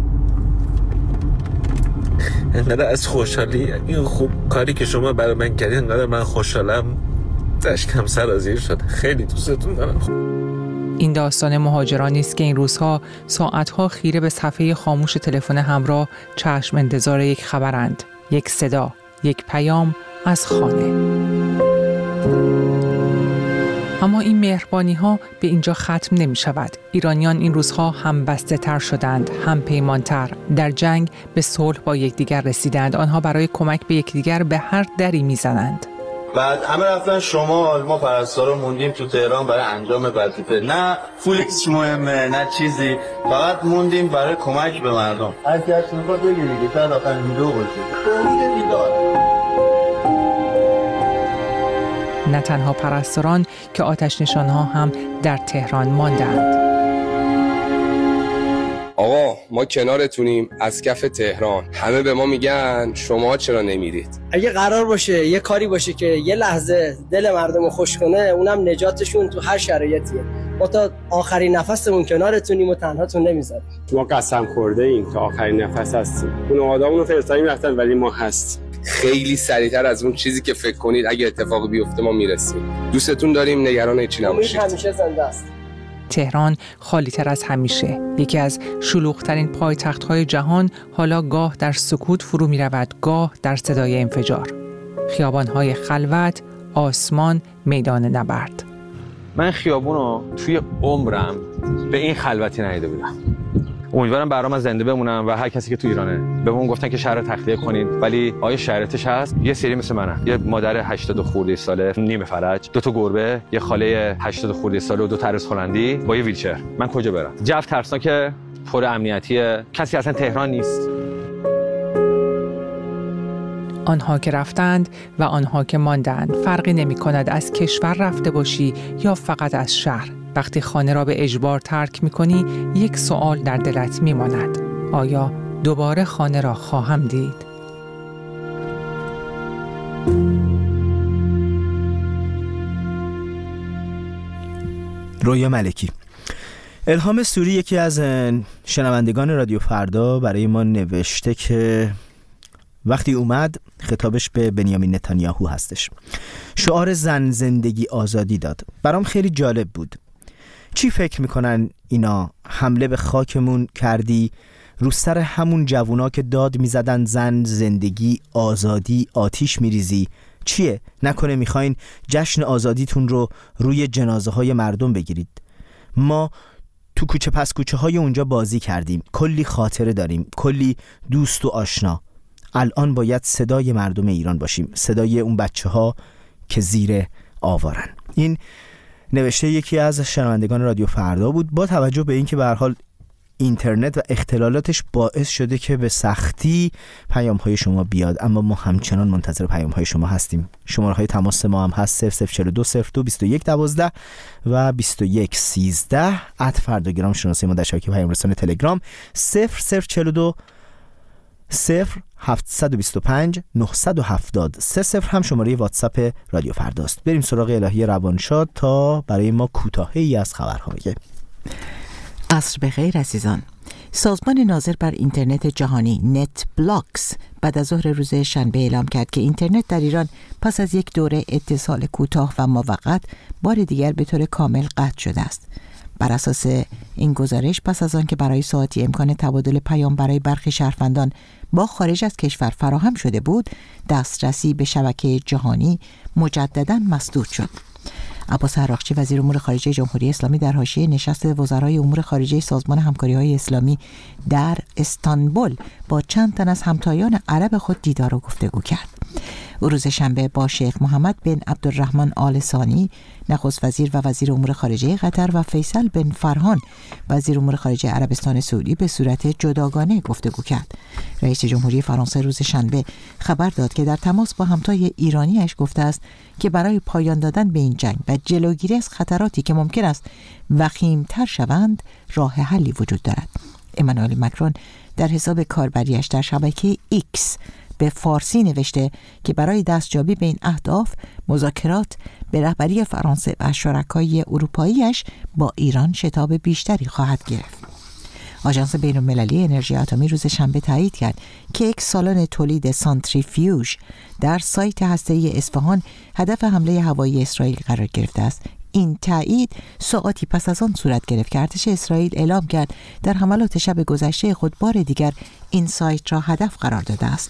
انقدر از خوشحالی این خوب کاری که شما برای من کردید، انقدر من خوشحالم اشکم سرازیر شد. خیلی دوستتون دارم. این داستان مهاجرانی است که این روزها ساعتها خیره به صفحه خاموش تلفن همراه چشم انتظار یک خبرند، یک صدا، یک پیام از خانه. اما این مهربانی ها به اینجا ختم نمی شود. ایرانیان این روزها هم بسته تر شدند، هم پیمانتر. در جنگ به صلح با یکدیگر رسیدند. آنها برای کمک به یکدیگر به هر دری می زنند. بعد همه رفتن شمال، ما پرستارا موندیم تو تهران برای انجام وظیفه. نه فولکس مهمه نه چیزی، فقط موندیم برای کمک به مردم. هر کی هست میخواد بگه دیگه، تا آخر ویدیو باشه. نه تنها پرستاران که آتش نشان‌ها هم در تهران ماندند. آقا ما کنارتونیم از کف تهران، همه به ما میگن شما چرا نمیرید؟ اگه قرار باشه یه کاری باشه که یه لحظه دل مردم رو خوش کنه، اونم نجاتشون تو هر شرایطیه. ما تا آخرین نفسمون کنارتونیم و تنهاتون نمیذاریم. ما قسم خورده ایم تا آخرین نفس هستیم. اون آدمونو فرستادیم رفتن ولی ما هست. خیلی سریعتر از اون چیزی که فکر کنید اگه اتفاقی بیفته ما میرسیم. دوستتون داریم، نگران هیچی نباشید. همیشه زنده است. تهران خالی‌تر از همیشه، یکی از شلوغ‌ترین پایتخت‌های جهان، حالا گاه در سکوت فرو می‌رود، گاه در صدای انفجار. خیابان‌های خلوت، آسمان، میدان نبرد. من خیابونو توی عمرم به این خلوتی ندیده بودم. امیدوارم برام زنده بمونم و هر کسی که تو ایرانه بهمون گفتن که شهر رو تخلیه کنید، ولی آیا شرایطش هست؟ یه سری مثل منه، یه مادر 80 خورده ساله نیمه فرج، دو تا گربه، یه خاله 80 خورده ساله و دو تا عروس هلندی با یه ویلچر. من کجا برم؟ جو ترسناکه، پر امنیتیه، کسی اصلا تهران نیست. آنها که رفتند و آنها که ماندند، فرقی نمی‌کند از کشور رفته باشی یا فقط از شهر. وقتی خانه را به اجبار ترک می‌کنی، یک سوال در دلت می‌ماند. آیا دوباره خانه را خواهم دید. رویا ملکی. الهام سوری یکی از شنوندگان رادیو فردا برای ما نوشته که وقتی اومد خطابش به بنیامین نتانیاهو هستش. شعار زن زندگی آزادی داد. برام خیلی جالب بود. چی فکر میکنن اینا؟ حمله به خاکمون کردی، رو سر همون جوونا که داد میزدن زن زندگی آزادی آتیش میریزی. چیه؟ نکنه میخواین جشن آزادیتون رو روی جنازه های مردم بگیرید؟ ما تو کوچه پس کوچه های اونجا بازی کردیم، کلی خاطره داریم، کلی دوست و آشنا. الان باید صدای مردم ایران باشیم، صدای اون بچه ها که زیر آوارن. این نوشته یکی از شنوندگان رادیو فردا بود. با توجه به اینکه به هر حال اینترنت و اختلالاتش باعث شده که به سختی پیام های شما بیاد، اما ما همچنان منتظر پیام های شما هستیم. شماره های تماس ما هم هست 0042 02 21 12 و 21 13. @فرداگرام شناسه ما در شبکه پیام رسان تلگرام 0042 0725 970 30 هم شماره واتساپ رادیو فرداست. بریم سراغ الهی روانشاد تا برای ما کوتاهی از خبرها بگه. عصر بخیر عزیزان. سازمان ناظر بر اینترنت جهانی نت بلاکس بعد از ظهر روز شنبه اعلام کرد که اینترنت در ایران پس از یک دوره اتصال کوتاه و موقت بار دیگر به طور کامل قطع شده است. بر اساس این گزارش پس از آن که برای ساعتی امکان تبادل پیام برای برخی شهروندان با خارج از کشور فراهم شده بود، دسترسی به شبکه جهانی مجدداً مسدود شد. عباس عراقچی وزیر امور خارجه جمهوری اسلامی در حاشیه نشست وزرای امور خارجه سازمان همکاری‌های اسلامی در استانبول با چند تن از همتایان عرب خود دیدار و گفتگو کرد. او روز شنبه با شیخ محمد بن عبدالرحمن آل ثانی نخست وزیر و وزیر امور خارجه قطر و فیصل بن فرحان وزیر امور خارجه عربستان سعودی به صورت جداگانه گفتگو کرد. رئیس جمهوری فرانسه روز شنبه خبر داد که در تماس با همتای ایرانیش گفته است که برای پایان دادن به این جنگ و جلوگیری از خطراتی که ممکن است وخیم‌تر شوند راه حلی وجود دارد. امانوئل مکرون در حساب کاربریش در شبکه ایکس به فارسی نوشته که برای دستیابی به این اهداف مذاکرات به رهبری فرانسه و شرکای اروپاییش با ایران شتاب بیشتری خواهد گرفت. آژانس بین‌المللی انرژی اتمی روز شنبه تایید کرد که یک سالن تولید سانتریفیوژ در سایت هسته‌ای اصفهان هدف حمله هوایی اسرائیل قرار گرفته است. این تایید ساعاتی پس از آن صورت گرفت که ارتش اسرائیل اعلام کرد در حملات شب گذشته خود بار دیگر این سایت را هدف قرار داده است.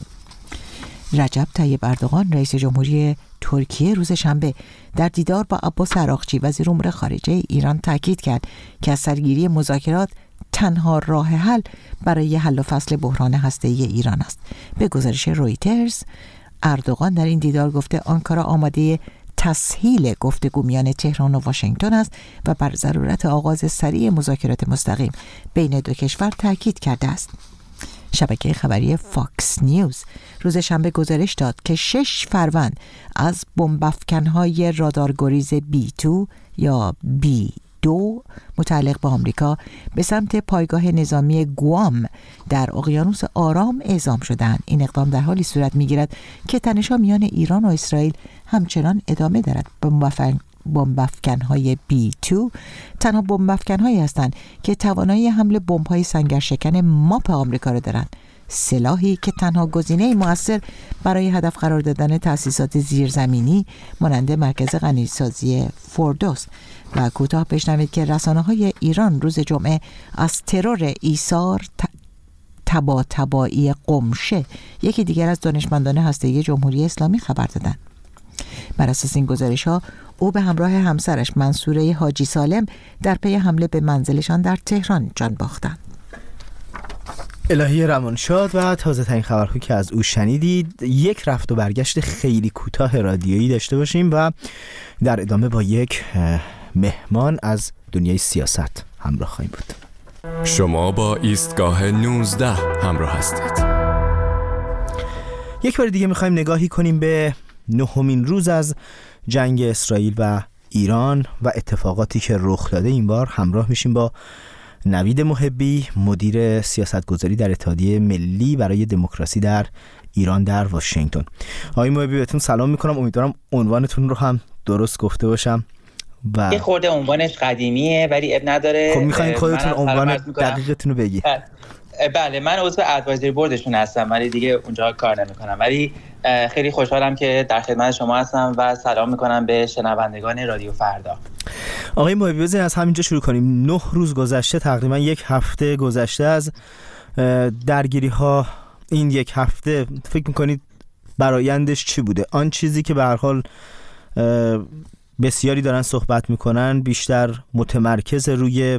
رجب طیب اردوغان رئیس جمهوری ترکیه روز شنبه در دیدار با عباس عراقچی وزیر امور خارجه ایران تاکید کرد که از سرگیری مذاکرات تنها راه حل برای حل و فصل بحران هسته‌ای ایران است. به گزارش رویترز اردوغان در این دیدار گفته آنکارا آماده تسهیل گفتگو میان تهران و واشنگتن است و بر ضرورت آغاز سریع مذاکرات مستقیم بین دو کشور تاکید کرده است. شبکه خبری فاکس نیوز روز شنبه گزارش داد که 6 فروند از بمب‌افکن‌های رادارگریز B2 یا B2 متعلق به آمریکا به سمت پایگاه نظامی گوام در اقیانوس آرام اعزام شدند. این اقدام در حالی صورت می‌گیرد که تنش‌ها میان ایران و اسرائیل همچنان ادامه دارد. بمب‌افکن‌های B2 تنها بمب‌افکن‌هایی هستند که توانایی حمل بمب‌های سنگرشکن ماپ آمریکا را دارند. سلاحی که تنها گزینه مؤثر برای هدف قرار دادن تأسیسات زیرزمینی مانند مرکز غنیسازی فوردوست. و کوتاه بشنوید که رسانه‌های ایران روز جمعه از ترور ایثار طباطبایی قمشه یکی دیگر از دانشمندان هسته‌ای جمهوری اسلامی خبر دادند. بر اساس این گزارش‌ها او به همراه همسرش منصوره حاجی سالم در پی حمله به منزلشان در تهران جان باختند. الهی روانشاد و تازه ترین خبرهایی که از او شنیدید. یک رفت و برگشت خیلی کوتاه رادیویی داشته باشیم و در ادامه با یک مهمان از دنیای سیاست همراه خواهیم بود. شما با ایستگاه 19 همراه هستید. یک بار دیگه میخوایم نگاهی کنیم به 9مین روز از جنگ اسرائیل و ایران و اتفاقاتی که رخ داده. این بار همراه میشیم با نوید محبی، مدیر سیاستگذاری در اتحادیه ملی برای دموکراسی در ایران در واشنگتن. آقای محبی بهتون سلام میکنم، امیدوارم عنوانتون رو هم درست گفته باشم. یه خورده عنوانش قدیمیه ولی اب نداره. خب میخواین خودتون عنوان دقیقتون رو بگی؟ بله، من عضو ادوایزری بوردشون هستم ولی دیگه اونجا کار نمیکنم، ولی خیلی خوشحالم که در خدمت شما هستم و سلام میکنم به شنوندگان رادیو فردا. آقای محبی بزنین از همینجا شروع کنیم. 9 روز گذشته، تقریبا 1 هفته گذشته از درگیری ها. این 1 هفته فکر میکنید برآیندش چی بوده؟ آن چیزی که به هر حال بسیاری دارن صحبت میکنن بیشتر متمرکز روی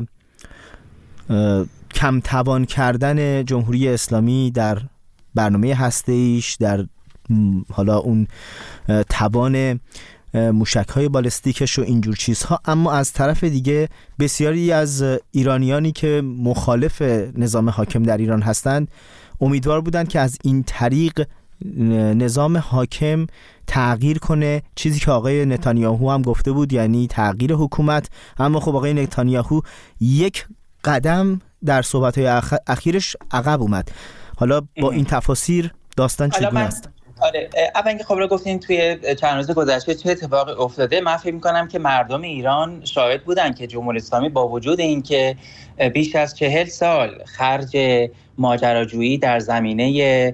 کم توان کردن جمهوری اسلامی در برنامه هسته‌ایش، در حالا اون توان موشک‌های بالستیکش و اینجور چیزها. اما از طرف دیگه بسیاری از ایرانیانی که مخالف نظام حاکم در ایران هستند امیدوار بودند که از این طریق نظام حاکم تغییر کنه، چیزی که آقای نتانیاهو هم گفته بود، یعنی تغییر حکومت. اما خب آقای نتانیاهو 1 قدم در صحبت‌های اخیرش عقب اومد. حالا با این تفاسیر داستان چگونه است؟ آره، اول اینکه خب رو گفتین توی چند روز گذشته چه اتفاقی افتاده. من فکر می‌کنم که مردم ایران شاهد بودن که جمهوری اسلامی با وجود اینکه بیش از 40 سال خرج ماجراجویی در زمینه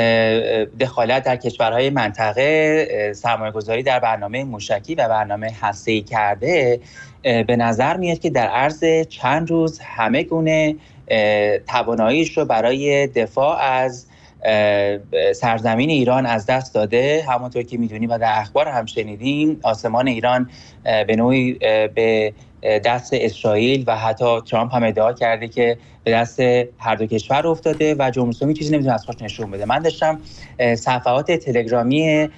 دخالت در کشورهای منطقه، سرمایه‌گذاری در برنامه موشکی و برنامه هسته‌ای کرده، به نظر میاد که در عرض چند روز همه گونه تواناییش رو برای دفاع از سرزمین ایران از دست داده. همونطور که میدونیم و در اخبار هم شنیدیم، آسمان ایران به نوعی به دست اسرائیل و حتی ترامپ هم ادعا کرده که به دست هر دو کشور افتاده و جمهوری اسلامی چیزی نمیتونه از خودش نشون بده. من داشتم صفحات تلگرامی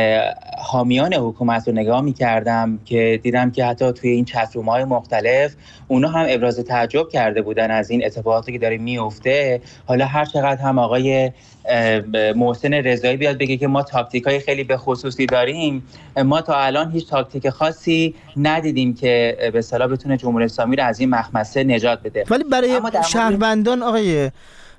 حامیان حکومت رو نگاه میکردم که دیدم که حتی توی این چتروم‌های مختلف اونا هم ابراز تعجب کرده بودن از این اتفاقاتی که داره میفته. حالا هر چقدر هم آقای محسن رضایی بیاد بگه که ما تاکتیکای خیلی به خصوصی داریم، ما تا الان هیچ تاکتیک خاصی ندیدیم که به اصطلاح بتونه جمهوری اسلامی رو از این مخمسه نجات بده. ولی برای شهروندان آقای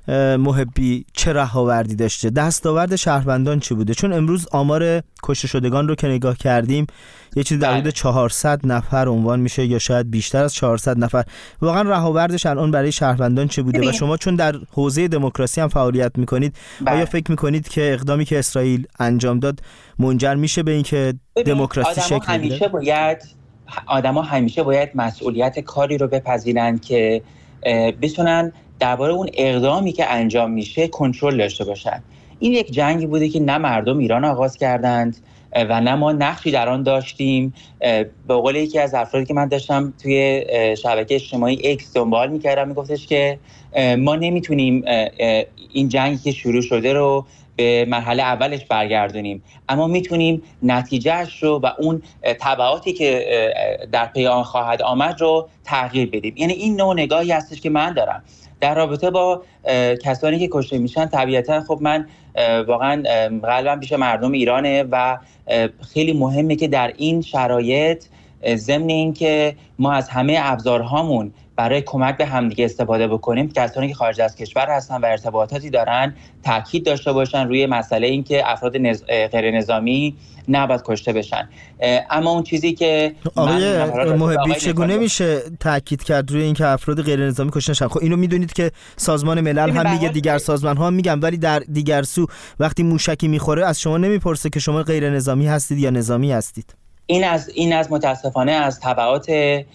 محبی چه رهاوردی داشته؟ دستاورد شهروندان چی بوده؟ چون امروز آمار کشته شدگان رو که نگاه کردیم یه چیزی در حدود 400 نفر عنوان میشه یا شاید بیشتر از 400 نفر. واقعا رهاوردش الان برای شهروندان چه بوده؟ و شما چون در حوزه دموکراسی هم فعالیت میکنید، آیا فکر میکنید که اقدامی که اسرائیل انجام داد منجر میشه به اینکه دموکراسی شکل بگیره؟ آدما همیشه باید مسئولیت کاری رو بپذیرن که بتونن درباره اون اقدامی که انجام میشه کنترل داشته باشن. این یک جنگی بوده که نه مردم ایران آغاز کردند و نه ما نقشی در آن داشتیم. به قول یکی از افرادی که من داشتم توی شبکه اجتماعی ایکس دنبال میکردم، میگفتش که ما نمیتونیم این جنگی که شروع شده رو به مرحله اولش برگردونیم، اما میتونیم نتیجهش رو و اون تبعاتی که در پی آن خواهد آمد رو تغییر بدیم. یعنی این نوع نگاهی هستش که من دارم در رابطه با کسانی که کشته میشن. طبیعتا خب من واقعا قلبم پیش مردم ایرانه و خیلی مهمه که در این شرایط ضمن این که ما از همه ابزارهامون برای کمک به همدیگه استفاده بکنیم، کسانی که خارج از کشور هستن و ارتباطاتی دارن تاکید داشته باشن روی مسئله این که افراد غیر نظامی نباید کشته بشن. اما اون چیزی که آقای محبی چگونه میشه تاکید کرد روی این که افراد غیر نظامی کشته نشن؟ خب اینو میدونید که سازمان ملل هم میگه، دیگر سازمان ها میگن، ولی در دیگر سو وقتی موشکی میخوره از شما نمیپرسه که شما غیر نظامی هستید یا نظامی هستید. این از متاسفانه از تبعات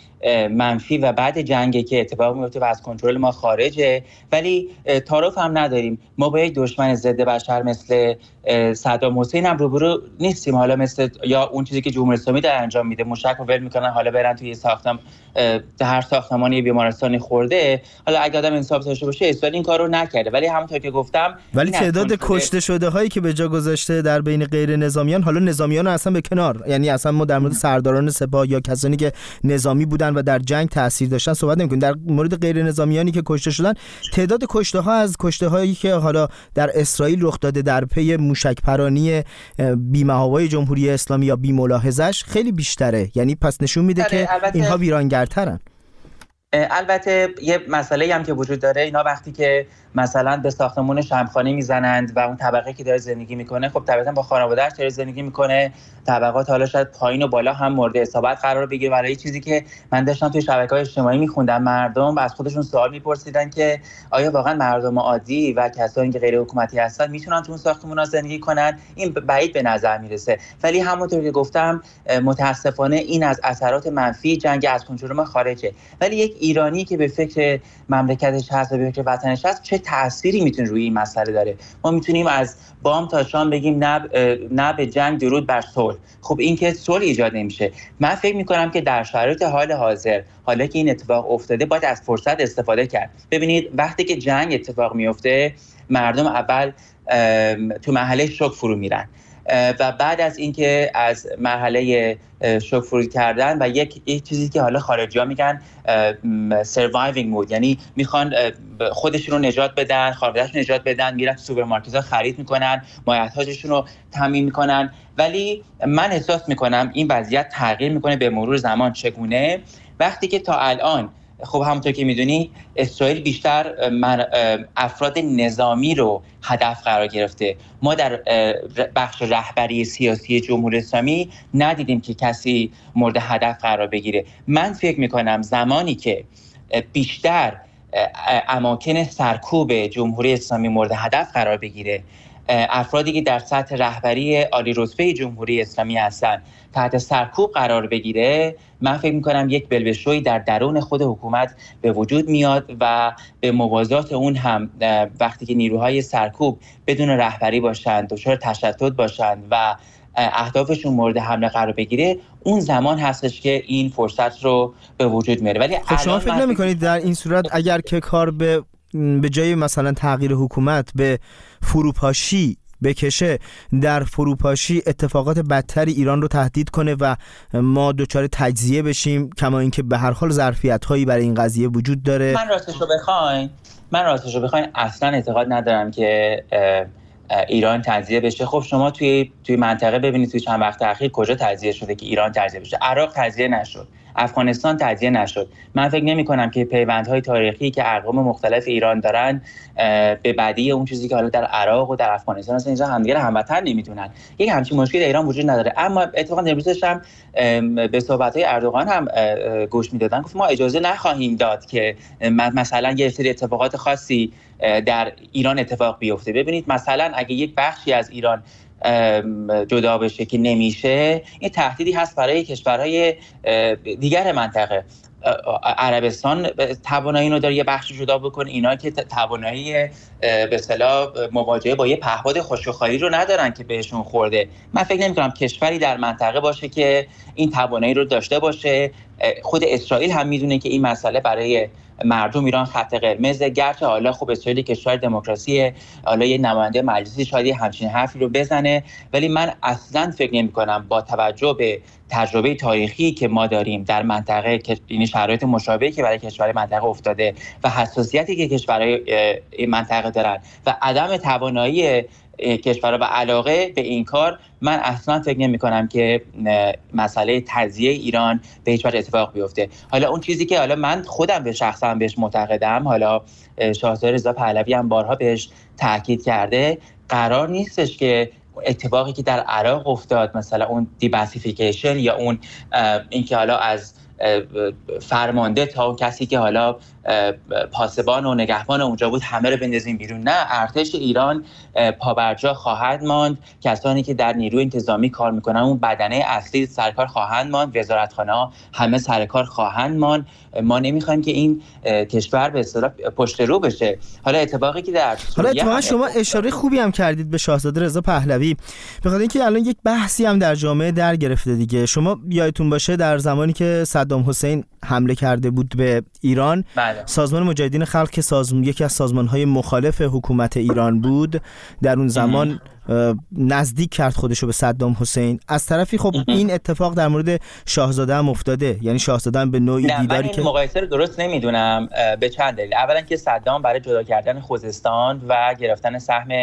منفی و بعد جنگی که اتفاق میفته و از کنترل ما خارجه. ولی تعارف هم نداریم. ما با یک دشمن ضد بشر مثل صدام حسین هم روبرو نیستیم. حالا مثل یا اون چیزی که جمهوری اسلامی در انجام میده، موشک رو ول میکنن، حالا برن توی هر ساختمانی بیمارستانی خورده. حالا اگه آدم انصاف داشته باشه اسرائیل این کارو نکرده. ولی همونطور که گفتم، ولی تعداد کشته شده هایی که به جا گذاشته در بین غیر نظامیان، حالا نظامیان اصلا به کنار، یعنی اصلا ما در مورد سرداران سپاه یا کسانی که نظامی بودن و در جنگ تاثیر داشتن صحبت نمی‌کنیم. در مورد غیر نظامیانی که کشته شدن، تعداد کشته ها از کشته هایی که حالا در اسرائیل رخ داده در پی موشک پرانی بی‌محابای جمهوری اسلامی یا بی‌ملاحظه‌اش خیلی بیشتره. یعنی پس نشون میده که اینها ویرانگرترن. البته یه مسئله هم که وجود داره، اینا وقتی که مثلا به ساختمون شمخانه میزنند و اون طبقه که داره زندگی میکنه خب طبعا با خانواده‌اش داره زندگی میکنه، طبقات حالا شاید پایین و بالا هم مورد اصابت قرار بگیره. برای چیزی که من داشتم توی شبکه‌های اجتماعی میخوندم، مردم از خودشون سوال میپرسیدن که آیا واقعا مردم عادی و کسانی که غیر حکومتی هستن میتونن تو اون ساختمونا زندگی کنن؟ این بعید به نظر میرسه. ولی همونطور که گفتم متاسفانه این از اثرات منفی جنگ از کنترل ما خارجه. ولی یک ایرانی که به فکر مملکتش هست و به فکر وطنش هست چه تأثیری میتونه روی این مسئله داره؟ ما میتونیم از بام تا شام بگیم نه به جنگ، درود بر صلح. خب این که صلح ایجاد نمیشه. من فکر میکنم که در شرایط حال حاضر، حالا که این اتفاق افتاده، باید از فرصت استفاده کرد. ببینید وقتی که جنگ اتفاق میفته مردم اول تو مرحله شوک فرو میرن و بعد از اینکه از مرحله شوک فرو کردن و یک چیزی که حالا خارجی‌ها میگن surviving mode، یعنی میخوان خودشون رو نجات بدن، خانواده‌شون نجات بدن، میرن تو سوپرمارکت‌ها خرید میکنن، مایحتاجشون رو تامین میکنن. ولی من احساس میکنم این وضعیت تغییر میکنه به مرور زمان. چگونه؟ وقتی که تا الان خب همونطور که میدونی اسرائیل بیشتر افراد نظامی رو هدف قرار گرفته. ما در بخش رهبری سیاسی جمهوری اسلامی ندیدیم که کسی مورد هدف قرار بگیره. من فکر میکنم زمانی که بیشتر اماکن سرکوب جمهوری اسلامی مورد هدف قرار بگیره، افرادی که در سطح رهبری عالی رتبه جمهوری اسلامی هستن تحت سرکوب قرار بگیره، من فکر می‌کنم یک بلبشویی در درون خود حکومت به وجود میاد و به موازات اون هم وقتی که نیروهای سرکوب بدون رهبری باشند، دچار تشتت باشند و اهدافشون مورد حمله قرار بگیره، اون زمان هستش که این فرصت رو به وجود میاره. ولی خب شما فکر نمی‌کنید در این صورت اگر که کار به جای مثلا تغییر حکومت به فروپاشی بکشه، در فروپاشی اتفاقات بدتری ایران رو تهدید کنه و ما دچار تجزیه بشیم، کما اینکه به هر حال ظرفیت‌هایی برای این قضیه وجود داره؟ من راستش رو بخواین اصلا اعتقاد ندارم که ایران تجزیه بشه. خب شما توی منطقه ببینید توی چند وقت اخیر کجا تجزیه شده که ایران تجزیه بشه؟ عراق تجزیه نشد، افغانستان تجزیه نشد. من فکر نمی‌کنم که پیوندهای تاریخی که اقوام مختلف ایران دارن به بدی اون چیزی که حالا در عراق و در افغانستان هست، اینجا همدیگه هموطن نمی‌دونن. یک همچین مشکلی در ایران وجود نداره. اما اتفاقا امروزش هم به صحبت‌های اردوغان هم گوش می‌دادن، گفت ما اجازه نخواهیم داد که مثلا یه سری اتفاقات خاصی در ایران اتفاق بیفته. ببینید مثلا اگه یک بخشی از ایران جدا بشه که نمیشه، این تهدیدی هست برای کشورهای دیگر منطقه. عربستان توانایی رو داره یه بخشی جدا بکنه، اینا که توانایی به اصطلاح مواجهه با یه پهپاد خشک‌وخاری رو ندارن که بهشون خورده. من فکر نمی‌کنم کشوری در منطقه باشه که این توانایی رو داشته باشه. خود اسرائیل هم میدونه که این مسئله برای مردم ایران خط قرمزه، گرچه حالا خب اسرائیل کشور دموکراسیه، حالا یه نماینده مجلسی شاید همچین حرفی رو بزنه، ولی من اصلا فکر نمی‌کنم با توجه به تجربه تاریخی که ما داریم در منطقه، یعنی شرایط مشابهی که برای کشورهای منطقه افتاده و حساسیتی که کشورهای این منطقه دارن و عدم توانایی کشورها و علاقه به این کار، من اصلا فکر نمی‌کنم که مسئله تجزیه ایران به هیچ وجه اتفاق بیفته. حالا اون چیزی که حالا من خودم به شخصا بهش معتقدم، حالا شاهزاده رضا پهلوی هم بارها بهش تاکید کرده، قرار نیستش که اتفاقی که در عراق افتاد، مثلا اون دیباسیفیکیشن یا اون اینکه حالا از فرمانده تا اون کسی که حالا پاسبان و نگهبان اونجا بود همه رو بندازیم بیرون. نه، ارتش ایران پابرجا خواهد ماند، کسانی که در نیروی انتظامی کار میکنن اون بدنه اصلی سرکار خواهند ماند، وزارتخانه‌ها همه سرکار خواهند ماند. ما نمیخوایم که این کشور به اصطلاح پشت رو بشه. حالا اتفاقی که در حالا شما اشاره خوبی هم کردید به شاهزاده رضا پهلوی، بخاطر اینکه الان یک بحثی هم در جامعه در گرفته دیگه. شما یادتون باشه در زمانی که صدام حسین حمله کرده بود به ایران، سازمان مجاهدین خلق که یکی از سازمان‌های مخالف حکومت ایران بود، در اون زمان نزدیک کرد خودشو به صدام حسین. از طرفی خب این اتفاق در مورد شاهزاده هم افتاده، یعنی شاهزاده هم به نوعی دیداری که من مقایسه رو درست نمیدونم به چند دلیل. اولا که صدام برای جدا کردن خوزستان و گرفتن سهم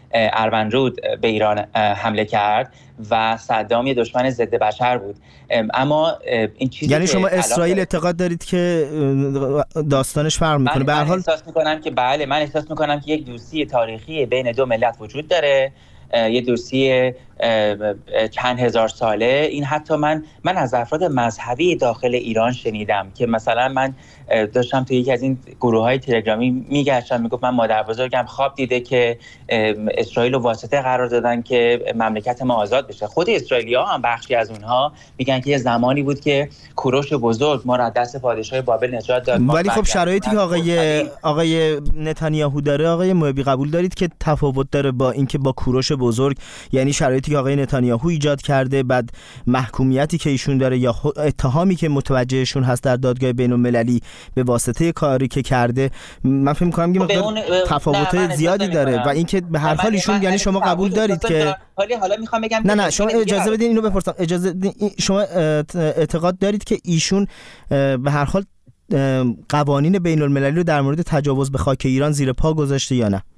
اروندرود به ایران حمله کرد و صدام یه دشمن ضد بشر بود. اما این چیزی یعنی شما اسرائیل اعتقاد دارید که داستانش فرق میکنه؟ به هر حال احساس میکنم که بله، من احساس میکنم که یک دوستی تاریخی بین دو ملت وجود داره، یه دوستی چند هزار ساله. این حتی من از افراد مذهبی داخل ایران شنیدم که مثلا من داشتم توی یکی از این گروه‌های تلگرامی میگشتم، میگفت من مادر بزرگم خواب دیده که اسرائیل رو واسطه قرار دادن که مملکت ما آزاد بشه. خود اسرائیلی‌ها هم بخشی از اونها میگن که یه زمانی بود که کوروش بزرگ ما را از دست پادشاه بابل نجات داد. ولی خب شرایطی که آقای نتانیاهو داره، آقای محبی، قبول دارید که تفاوت داره با اینکه با کوروش بزرگ، یعنی شرایطی که آقای نتانیاهو ایجاد کرده، بعد محکومیتی که ایشون داره یا اتهامی که متوجهشون هست در دادگاه بین‌المللی به واسطه کاری که کرده، من فکر می‌کنم که تفاوت‌های زیادی داره و اینکه به هر حال ایشون، یعنی شما قبول دارید که حالا می‌خوام بگم نه شما اجازه بدین اینو بپرسم، شما اعتقاد دارید که ایشون به هر حال قوانین بین‌المللی رو در مورد تجاوز به خاک ایران زیر پا گذاشته یا نه؟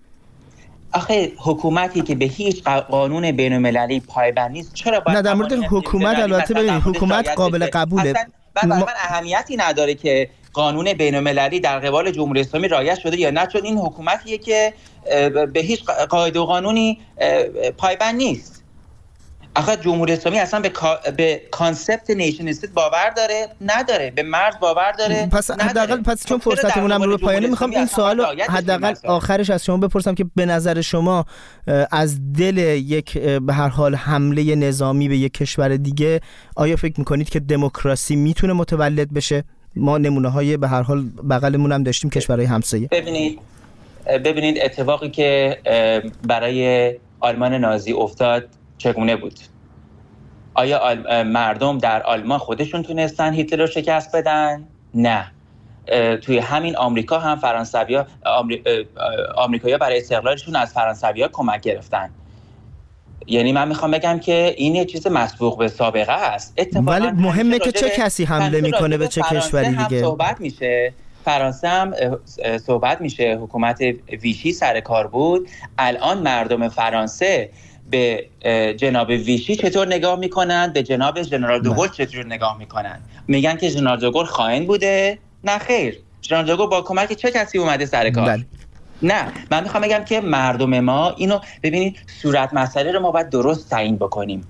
آخه حکومتی که به هیچ قانون بین‌المللی پایبند نیست چرا باید؟ نه، در مورد حکومت البته ببینید حکومت قابل قبوله. من اهمیتی نداره که قانون بین‌المللی در قبال جمهوری اسلامی رعایت شده یا نه، چون این حکومتیه که به هیچ قاعده و قانونی پایبند نیست. آخه جمهوری اسلامی اصلا به کانسپت نیشن استیت باور داره؟ نداره. به مرز باور داره؟ پس حداقل چون فرصتمون هم رو پایانه، میخوام این سوالو حداقل آخرش از شما بپرسم که به نظر شما از دل یک به هر حال حمله نظامی به یک کشور دیگه آیا فکر میکنید که دموکراسی میتونه متولد بشه؟ ما نمونه‌های به هر حال بغلمون هم داشتیم، کشورهای همسایه. ببینید اتفاقی که برای آلمان نازی افتاد چگونه بود؟ آیا مردم در آلمان خودشون تونستن هیتلر رو شکست بدن؟ نه. توی همین آمریکا هم آمریکایی‌ها برای استقلالشون از فرانسوی‌ها کمک گرفتن. یعنی من میخوام بگم که این یه چیز مسبوق به سابقه است. ولی مهمه که چه کسی حمله میکنه به چه کشوری دیگه. صحبت میشه فرانسه هم صحبت میشه، حکومت ویشی سر کار بود. الان مردم فرانسه به جناب ویشی چطور نگاه میکنن؟ به جناب ژنرال دوگل چطور نگاه میکنن؟ میگن که ژنرال دوگل خائن بوده؟ نه خیر. ژنرال دوگل با کمک چه کسی اومده سر کار؟ نه، من میخوام بگم که مردم ما اینو ببینید، صورت مسئله رو ما باید درست تعیین بکنیم.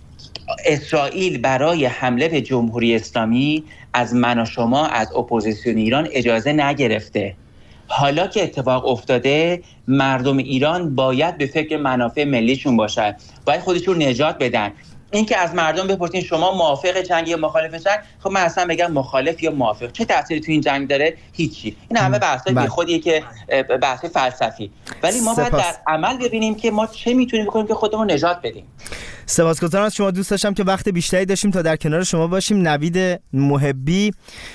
اسرائیل برای حمله به جمهوری اسلامی از من و شما از اپوزیسیون ایران اجازه نگرفته. حالا که اتفاق افتاده، مردم ایران باید به فکر منافع ملیشون باشن، باید خودشون نجات بدن. این که از مردم بپرسین شما موافق جنگ یا مخالف جنگ، خب من اصلا بگم مخالف یا موافق، چه تأثیری تو این جنگ داره؟ هیچی. این همه بحثای بیخودیه که بحث فلسفی، ولی ما باید در عمل ببینیم که ما چه میتونیم بکنیم که خودمون نجات بدیم. سپاسگزارم از شما. دوست داشتم که وقت بیشتری داشتیم تا در کنار شما باشیم. نوید محبی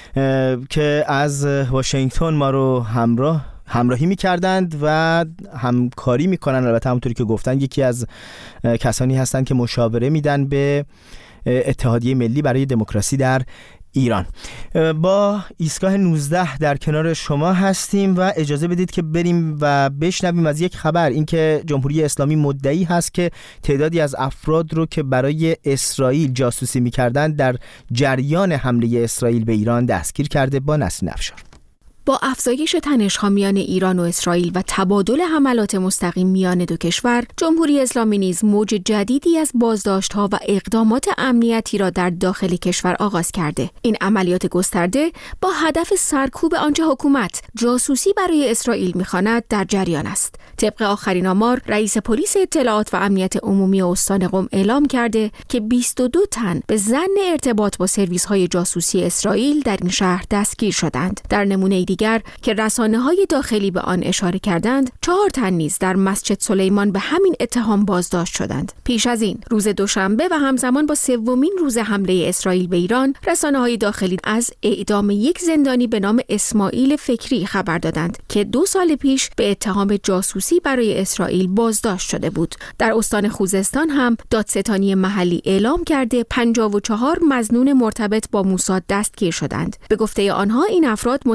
که از واشنگتن ما رو همراهی می‌کردند و همکاری می‌کنن، البته همونطوری که گفتن یکی از کسانی هستند که مشاوره میدن به اتحادیه ملی برای دموکراسی در ایران. با ایستگاه 19 در کنار شما هستیم و اجازه بدید که بریم و بشنویم از یک خبر، اینکه جمهوری اسلامی مدعی هست که تعدادی از افراد رو که برای اسرائیل جاسوسی می‌کردند در جریان حمله اسرائیل به ایران دستگیر کرده. با نسرین افشار. با افزایش تنش‌ها میان ایران و اسرائیل و تبادل حملات مستقیم میان دو کشور، جمهوری اسلامی نیز موج جدیدی از بازداشت‌ها و اقدامات امنیتی را در داخل کشور آغاز کرده. این عملیات گسترده با هدف سرکوب آنچه حکومت جاسوسی برای اسرائیل می‌خواند در جریان است. طبق آخرین آمار، رئیس پلیس اطلاعات و امنیت عمومی استان قم اعلام کرده که 22 تن به ظن ارتباط با سرویس‌های جاسوسی اسرائیل در این شهر دستگیر شدند. در نمونه دیگر که رسانه‌های داخلی به آن اشاره کردند، 4 تن نیز در مسجد سلیمان به همین اتهام بازداشت شدند. پیش از این روز دوشنبه و همزمان با سومین روز حمله اسرائیل به ایران، رسانه‌های داخلی از اعدام یک زندانی به نام اسماعیل فکری خبر دادند که 2 سال پیش به اتهام جاسوسی برای اسرائیل بازداشت شده بود. در استان خوزستان هم دادستانی محلی اعلام کرده 54 مظنون مرتبط با موساد دستگیر شدند. به گفته آنها این افراد متهم به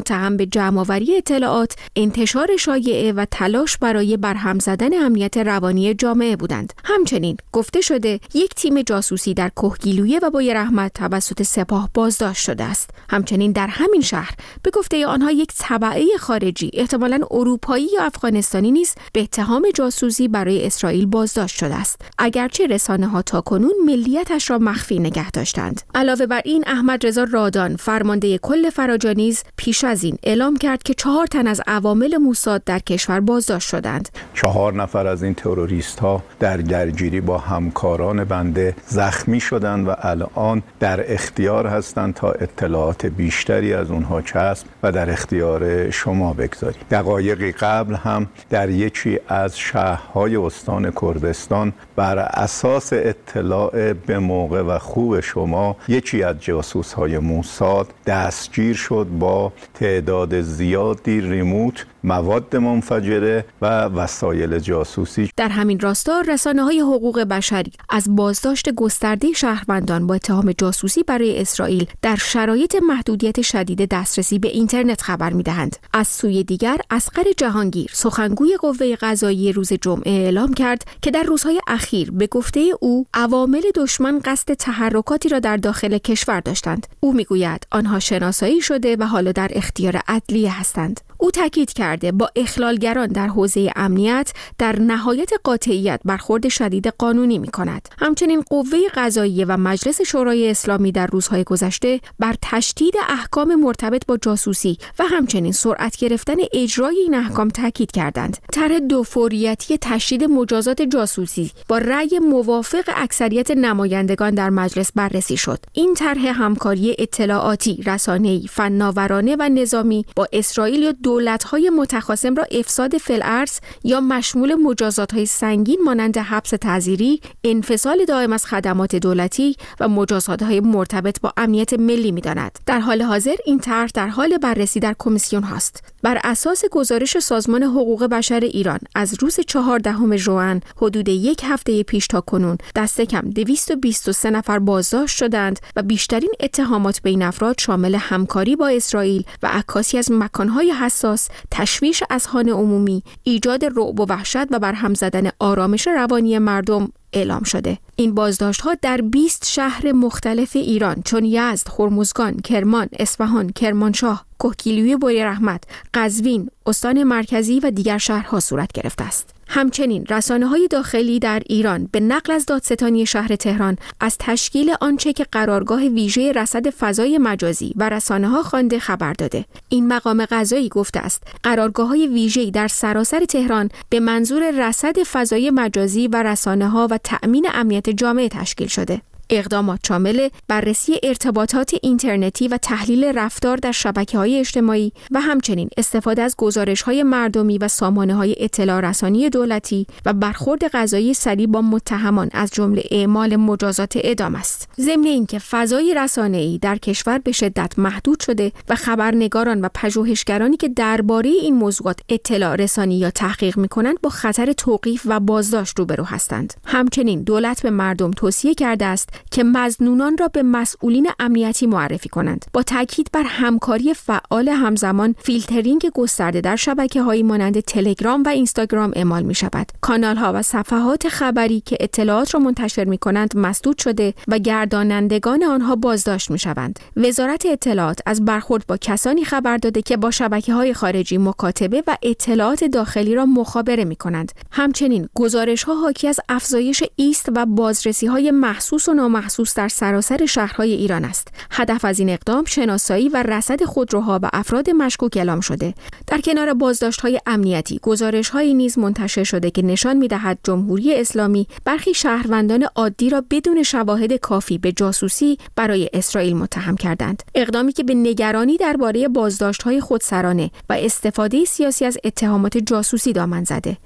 جمع‌آوری اطلاعات، انتشار شایعه و تلاش برای برهم زدن امنیت روانی جامعه بودند. همچنین گفته شده یک تیم جاسوسی در کهگیلویه و بوی رحمت توسط سپاه بازداشت شده است. همچنین در همین شهر به گفته آنها یک تبعه خارجی، احتمالاً اروپایی یا افغانستانی نیز به اتهام جاسوسی برای اسرائیل بازداشت شده است، اگرچه رسانه‌ها تاکنون ملیتش را مخفی نگه داشتند. علاوه بر این، احمد رضا رادان، فرمانده کل فراجا نیز پیش از این اعلام کرد که 4 تن از عوامل موساد در کشور بازداشت شدند. 4 نفر از این تروریست‌ها در درگیری با همکاران بنده زخمی شدند و الان در اختیار هستند تا اطلاعات بیشتری از اونها کسب و در اختیار شما بگذاریم. دقایقی قبل هم در یکی از شهرهای استان کردستان بر اساس اطلاع به موقع و خوب شما یکی از جاسوس‌های موساد دستگیر شد با تعداد زیادی ریموت، مواد منفجره و وسایل جاسوسی. در همین راستا رسانه‌های حقوق بشری از بازداشت گسترده شهروندان با اتهام جاسوسی برای اسرائیل در شرایط محدودیت شدید دسترسی به اینترنت خبر می‌دهند. از سوی دیگر اصغر جهانگیر، سخنگوی قوه قضاییه، روز جمعه اعلام کرد که در روزهای اخیر به گفته او عوامل دشمن قصد تحرکاتی را در داخل کشور داشتند. او می‌گوید آنها شناسایی شده و حالا در اختیار عدلیه هستند. او تاکید کرده با اخلالگران در حوزه امنیت در نهایت قاطعیت برخورد شدید قانونی می‌کند. همچنین قوه قضاییه و مجلس شورای اسلامی در روزهای گذشته بر تشدید احکام مرتبط با جاسوسی و همچنین سرعت گرفتن اجرای این احکام تاکید کردند. طرح 2 فوریتی تشدید مجازات جاسوسی با رأی موافق اکثریت نمایندگان در مجلس بررسی شد. این طرح همکاری اطلاعاتی، رسانه‌ای، فناورانه و نظامی با اسرائیل یا دولت‌های متخاصم را افساد فی‌الارض یا مشمول مجازات‌های سنگین مانند حبس تعزیری، انفصال دائم از خدمات دولتی و مجازات‌های مرتبط با امنیت ملی می‌داند. در حال حاضر این طرح در حال بررسی در کمیسیون است. بر اساس گزارش سازمان حقوق بشر ایران از روز 14 ژوئن، حدود 1 هفته پیش تا کنون دست کم 223 نفر بازداشت شدند و بیشترین اتهامات بین افراد شامل همکاری با اسرائیل و عکاسی از مکان‌های حساس، تشویش اذهان عمومی، ایجاد رعب و وحشت و برهم زدن آرامش روانی مردم اعلام شده. این بازداشت‌ها در 20 شهر مختلف ایران چون یزد، هرمزگان، کرمان، اصفهان، کرمانشاه، کهگیلویه، بوی رحمت، قزوین، استان مرکزی و دیگر شهرها صورت گرفته است. همچنین رسانه‌های داخلی در ایران به نقل از دادستانی شهر تهران از تشکیل آنچه که قرارگاه ویژه رصد فضای مجازی و رسانه‌ها خوانده خبر داده. این مقام قضایی گفته است قرارگاه‌های ویژه‌ای در سراسر تهران به منظور رصد فضای مجازی و رسانه‌ها و تأمین امنیت جامعه تشکیل شده. اقدامات شامل بررسی ارتباطات اینترنتی و تحلیل رفتار در شبکه‌های اجتماعی و همچنین استفاده از گزارش‌های مردمی و سامانه‌های اطلاع رسانی دولتی و برخورد قضایی سریع با متهمان از جمله اعمال مجازات اعدام است. ضمن اینکه فضای رسانه‌ای در کشور به شدت محدود شده و خبرنگاران و پژوهشگرانی که درباره این موضوعات اطلاع رسانی یا تحقیق می‌کنند با خطر توقیف و بازداشت روبرو هستند. همچنین دولت به مردم توصیه کرده است که مظنونان را به مسئولین امنیتی معرفی کنند. با تاکید بر همکاری فعال همزمان، فیلترینگ گسترده در شبکه‌های مانند تلگرام و اینستاگرام اعمال می‌شود. کانال‌ها و صفحات خبری که اطلاعات را منتشر می‌کنند مسدود شده و گردانندگان آنها بازداشت می‌شوند. وزارت اطلاعات از برخورد با کسانی خبر داده که با شبکه‌های خارجی مکاتبه و اطلاعات داخلی را مخابره می‌کنند. همچنین گزارش‌ها حاکی از افزایش ایست و بازرسی‌های محسوس و نامحسوس در سراسر شهرهای ایران است. هدف از این اقدام شناسایی و رصد خودروها و افراد مشکوک اعلام شده. در کنار بازداشت‌های امنیتی، گزارش‌هایی نیز منتشر شده که نشان می‌دهد جمهوری اسلامی برخی شهروندان عادی را بدون شواهد کافی به جاسوسی برای اسرائیل متهم کردند. اقدامی که به نگرانی درباره بازداشت‌های خودسرانه و استفاده سیاسی از اتهامات جاسوسی دامن زده.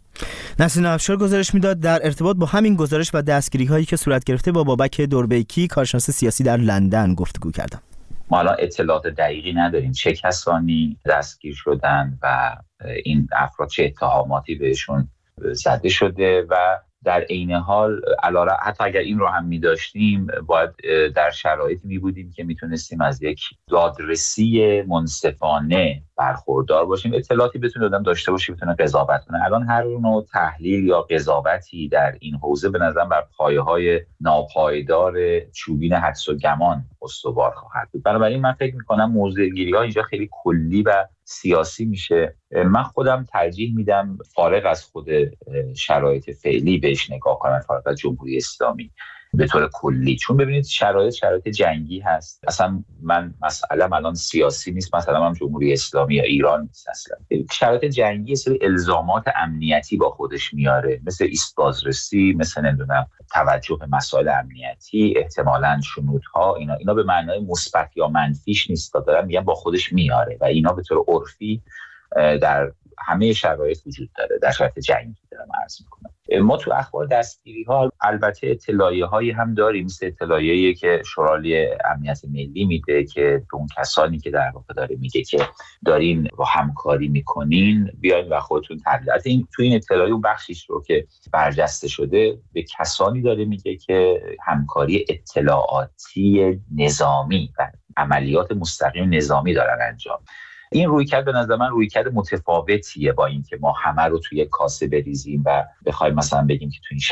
نسرین افشار گزارش میداد در ارتباط با همین گزارش و دستگیری هایی که صورت گرفته با بابک دوربیکی، کارشناس سیاسی در لندن گفتگو کردم. ما الان اطلاعات دقیقی نداریم چه کسانی دستگیر شدن و این افراد چه اتهاماتی بهشون زده شده و در عین حال حتی اگر این رو هم می‌داشتیم باید در شرایطی می‌بودیم که میتونستیم از یک دادرسی منصفانه برخوردار باشیم، اطلاعاتی بتونه آدم داشته باشه، بتونه قضاوت کنه. الان هر نوع تحلیل یا قضاوتی در این حوزه به نظر بر پایه‌های ناپایدار چوبین حدس و گمان استوار خواهد بود. بنابراین من فکر می‌کنم موضع‌گیری‌ها اینجا خیلی کلی و سیاسی میشه. من خودم ترجیح میدم فارغ از خود شرایط فعلی بهش نگاه کنم، فارغ از جمهوری اسلامی به طور کلی، چون ببینید شرایط جنگی هست. اصلا من مسئله الان سیاسی نیست، مثلا من جمهوری اسلامی یا ایران نیست، اصلا شرایط جنگی سری الزامات امنیتی با خودش میاره، مثل ایست بازرسی، مثل نمیدونم توجه به مسائل امنیتی، احتمالاً شنودها، اینا به معنای مثبت یا منفیش نیست، دارم میگم با خودش میاره و اینا به طور عرفی در همه شرایط وجود داره. در شرایط جنگی دارم عرض میکنم. ما تو اخبار دستگیری ها البته اطلاعیه هایی هم داریم، مثل اطلاعیه‌ای که شورای امنیت ملی میده که اون کسانی که در واقع داره میگه که دارین با همکاری میکنین بیاین و خودتون تبلیغات. این تو این اطلاعیه اون بخشیش رو که برجسته شده به کسانی داره میگه که همکاری اطلاعاتی نظامی و عملیات مستقیم نظامی دارن انجام. این رویکرد به نظر من رویکرد متفاوتیه با اینکه ما همه رو توی کاسه بریزیم و بخوایم مثلا بگیم که تو این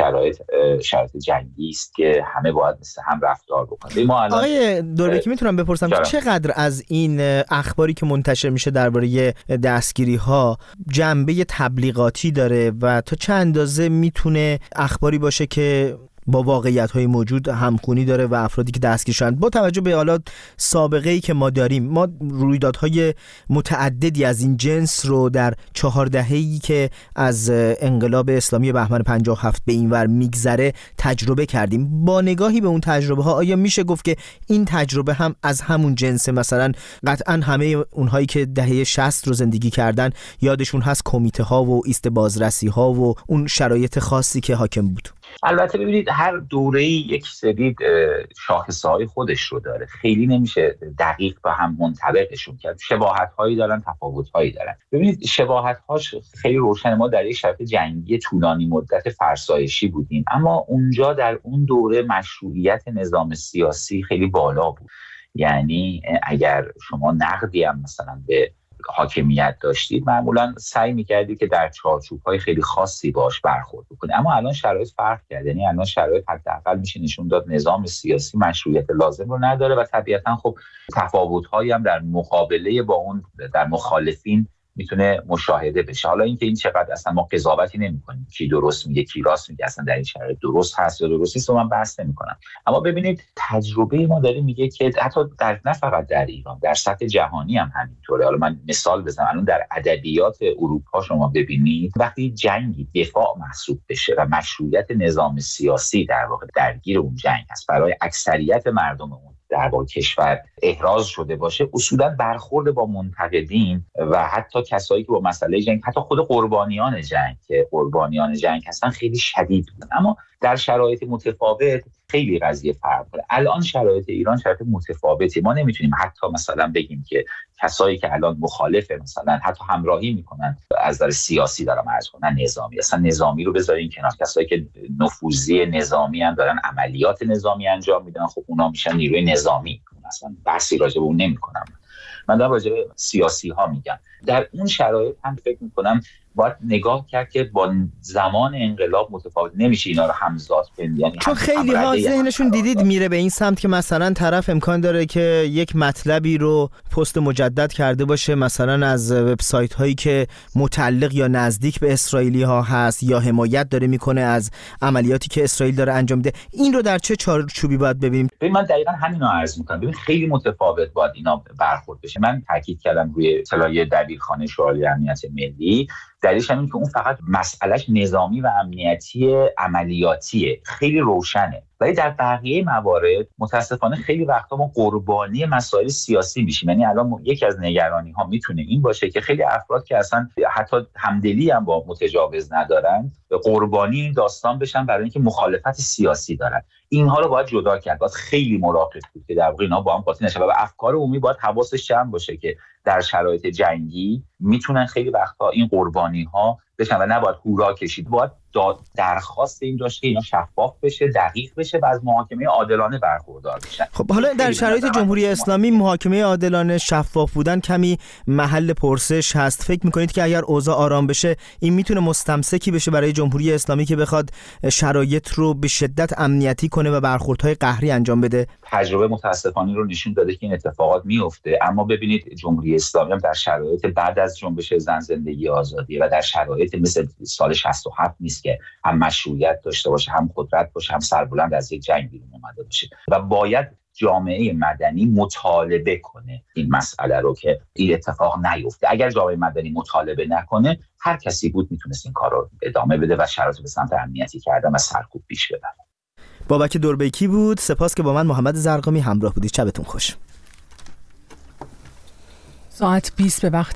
شرایط جنگی است که همه باید مثل هم رفتار بکنیم. آقای دوربکی میتونم بپرسم که چقدر از این اخباری که منتشر میشه درباره دستگیری ها جنبه تبلیغاتی داره و تا چه اندازه میتونه اخباری باشه که با واقعیت‌های موجود همخوانی داره و افرادی که دستگیر شدند با توجه به حالا سابقه‌ای که ما داریم، ما رویدادهای متعددی از این جنس رو در 4 دهه‌ای که از انقلاب اسلامی بهمن 57 به اینور میگذره تجربه کردیم. با نگاهی به اون تجربه ها آیا میشه گفت که این تجربه هم از همون جنسه؟ مثلا قطعا همه اونهایی که دهه 60 رو زندگی کردن یادشون هست کمیته ها و ایست بازرسی ها و اون شرایط خاصی که حاکم بود. البته ببینید هر دوره‌ای یک سری شاخصه‌های خودش رو داره، خیلی نمیشه دقیق با هم منطبقشون کرد. شباهت‌هایی دارن، تفاوت‌هایی دارن. ببینید شباهت‌هاش خیلی روشنه. ما در یک شرایط جنگی طولانی مدت فرسایشی بودیم، اما اونجا در اون دوره مشروعیت نظام سیاسی خیلی بالا بود. یعنی اگر شما نقدی هم مثلا به حاکمیت داشتید معمولا سعی می‌کردید که در چارچوب‌های خیلی خاصی باش برخورد بکنید. اما الان شرایط فرق کرده، یعنی الان شرایط حداقل میشه نشون داد نظام سیاسی مشروعیت لازم رو نداره و طبیعتاً خب تفاوت‌هایی هم در مقابله با اون در مخالفین میتونه مشاهده بشه. حالا اینکه این چقدر اصلا ما قضاوتی نمی‌کنیم کی درست میگه کی راست میگه، اصلا در این شرایط درست هست یا درست نیست رو من بحث نمی‌کنم. اما ببینید تجربه ما داره میگه که حتی نه فقط در ایران، در سطح جهانی هم همینطوره. حالا من مثال بزنم، الان در ادبیات اروپا شما ببینید وقتی جنگی دفاع محسوب بشه و مشروعیت نظام سیاسی در واقع درگیر اون جنگ هست، برای اکثریت مردم اون در واقع کشور احراز شده باشه، اصولا برخورد با منتقدین و حتی کسایی که با مسئله جنگ، حتی خود قربانیان جنگ هستن خیلی شدید بود. اما در شرایط متفاوت خیلی قضیه فرق داره. الان شرایط ایران شرایط متفاوتی، ما نمیتونیم حتی مثلا بگیم که کسایی که الان مخالفه مثلا حتی همراهی میکنن از نظر سیاسی دارم عرض کنم، نظامی، اصلا نظامی رو بذارین کنار، کسایی که نفوذی نظامی ان دارن عملیات نظامی انجام میدن، خب اونا میشن نیروی نظامی، اصلا بحثی راجع به اون نمیکنم. من دارم راجع به سیاسی ها میگم. در اون شرایط هم فکر میکنم باید نگاه کرد که با زمان انقلاب متفاوت نمیشه اینا رو همزاد کنید. یعنی چون خیلی ها ذهنشون دیدید میره به این سمت که مثلا طرف امکان داره که یک مطلبی رو پست مجدد کرده باشه مثلا از وبسایت هایی که متعلق یا نزدیک به اسرائیلی ها هست یا حمایت داره میکنه از عملیاتی که اسرائیل داره انجام میده. این رو در چه چارچوبی باید ببینیم؟ من دقیقاً همینا عرض میکنم. ببین خیلی متفاوت باید اینا برخورد بشه. من تاکید کردم روی اطلاعیه دبیرخانه شورای امنیت ملی، دلیلش همین که اون فقط مسئلهش نظامی و امنیتی عملیاتیه، خیلی روشنه. ولی در بقیه موارد متاسفانه خیلی وقتا ما قربانی مسائل سیاسی میشیم. یعنی الان یکی از نگرانی ها میتونه این باشه که خیلی افراد که اصلا حتی همدلی هم با متجاوز ندارن قربانی این داستان بشن برای اینکه مخالفت سیاسی دارن. اینها رو باید جدا کرد، باید خیلی مراقب بود که در واقع اینا با هم قاطی نشه و افکار عمومی باید حواسش جمع باشه که در شرایط جنگی میتونن خیلی وقتها این قربانی ها بشن و نباید هورا کشید. باید درخواست این داشت که اینا شفاف بشه، دقیق بشه و از محاکمه عادلانه برخوردار بشن. خب حالا در شرایط جمهوری اسلامی محاکمه عادلانه، شفاف بودن کمی محل پرسش هست. فکر میکنید که اگر اوضاع آرام بشه این میتونه مستمسکی بشه برای جمهوری اسلامی که بخواد شرایط رو به شدت امنیتی کنه و برخوردهای قهری انجام بده؟ تجربه متاسفانه رو نشون داده که این اتفاقات میفته، اما ببینید جمهوری اسلامی هم در شرایط بعد از جنبش زن زندگی آزادی و در شرایط مثل سال 67 نیست که هم مشروعیت داشته باشه، هم قدرت باشه، هم سربلند از یک جنگ بیرون اومده باشه و باید جامعه مدنی مطالبه کنه این مسئله رو که این اتفاق نیفته. اگر جامعه مدنی مطالبه نکنه، هر کسی بود میتونست این کار رو ادامه بده و شرایط به سمت امنیتی کردن و سرکوب پیش ببره. بابک دوربیکی بود. سپاس که با من محمد زرقامی همراه بودید. شبتون خوش. ساعت 20 به وقت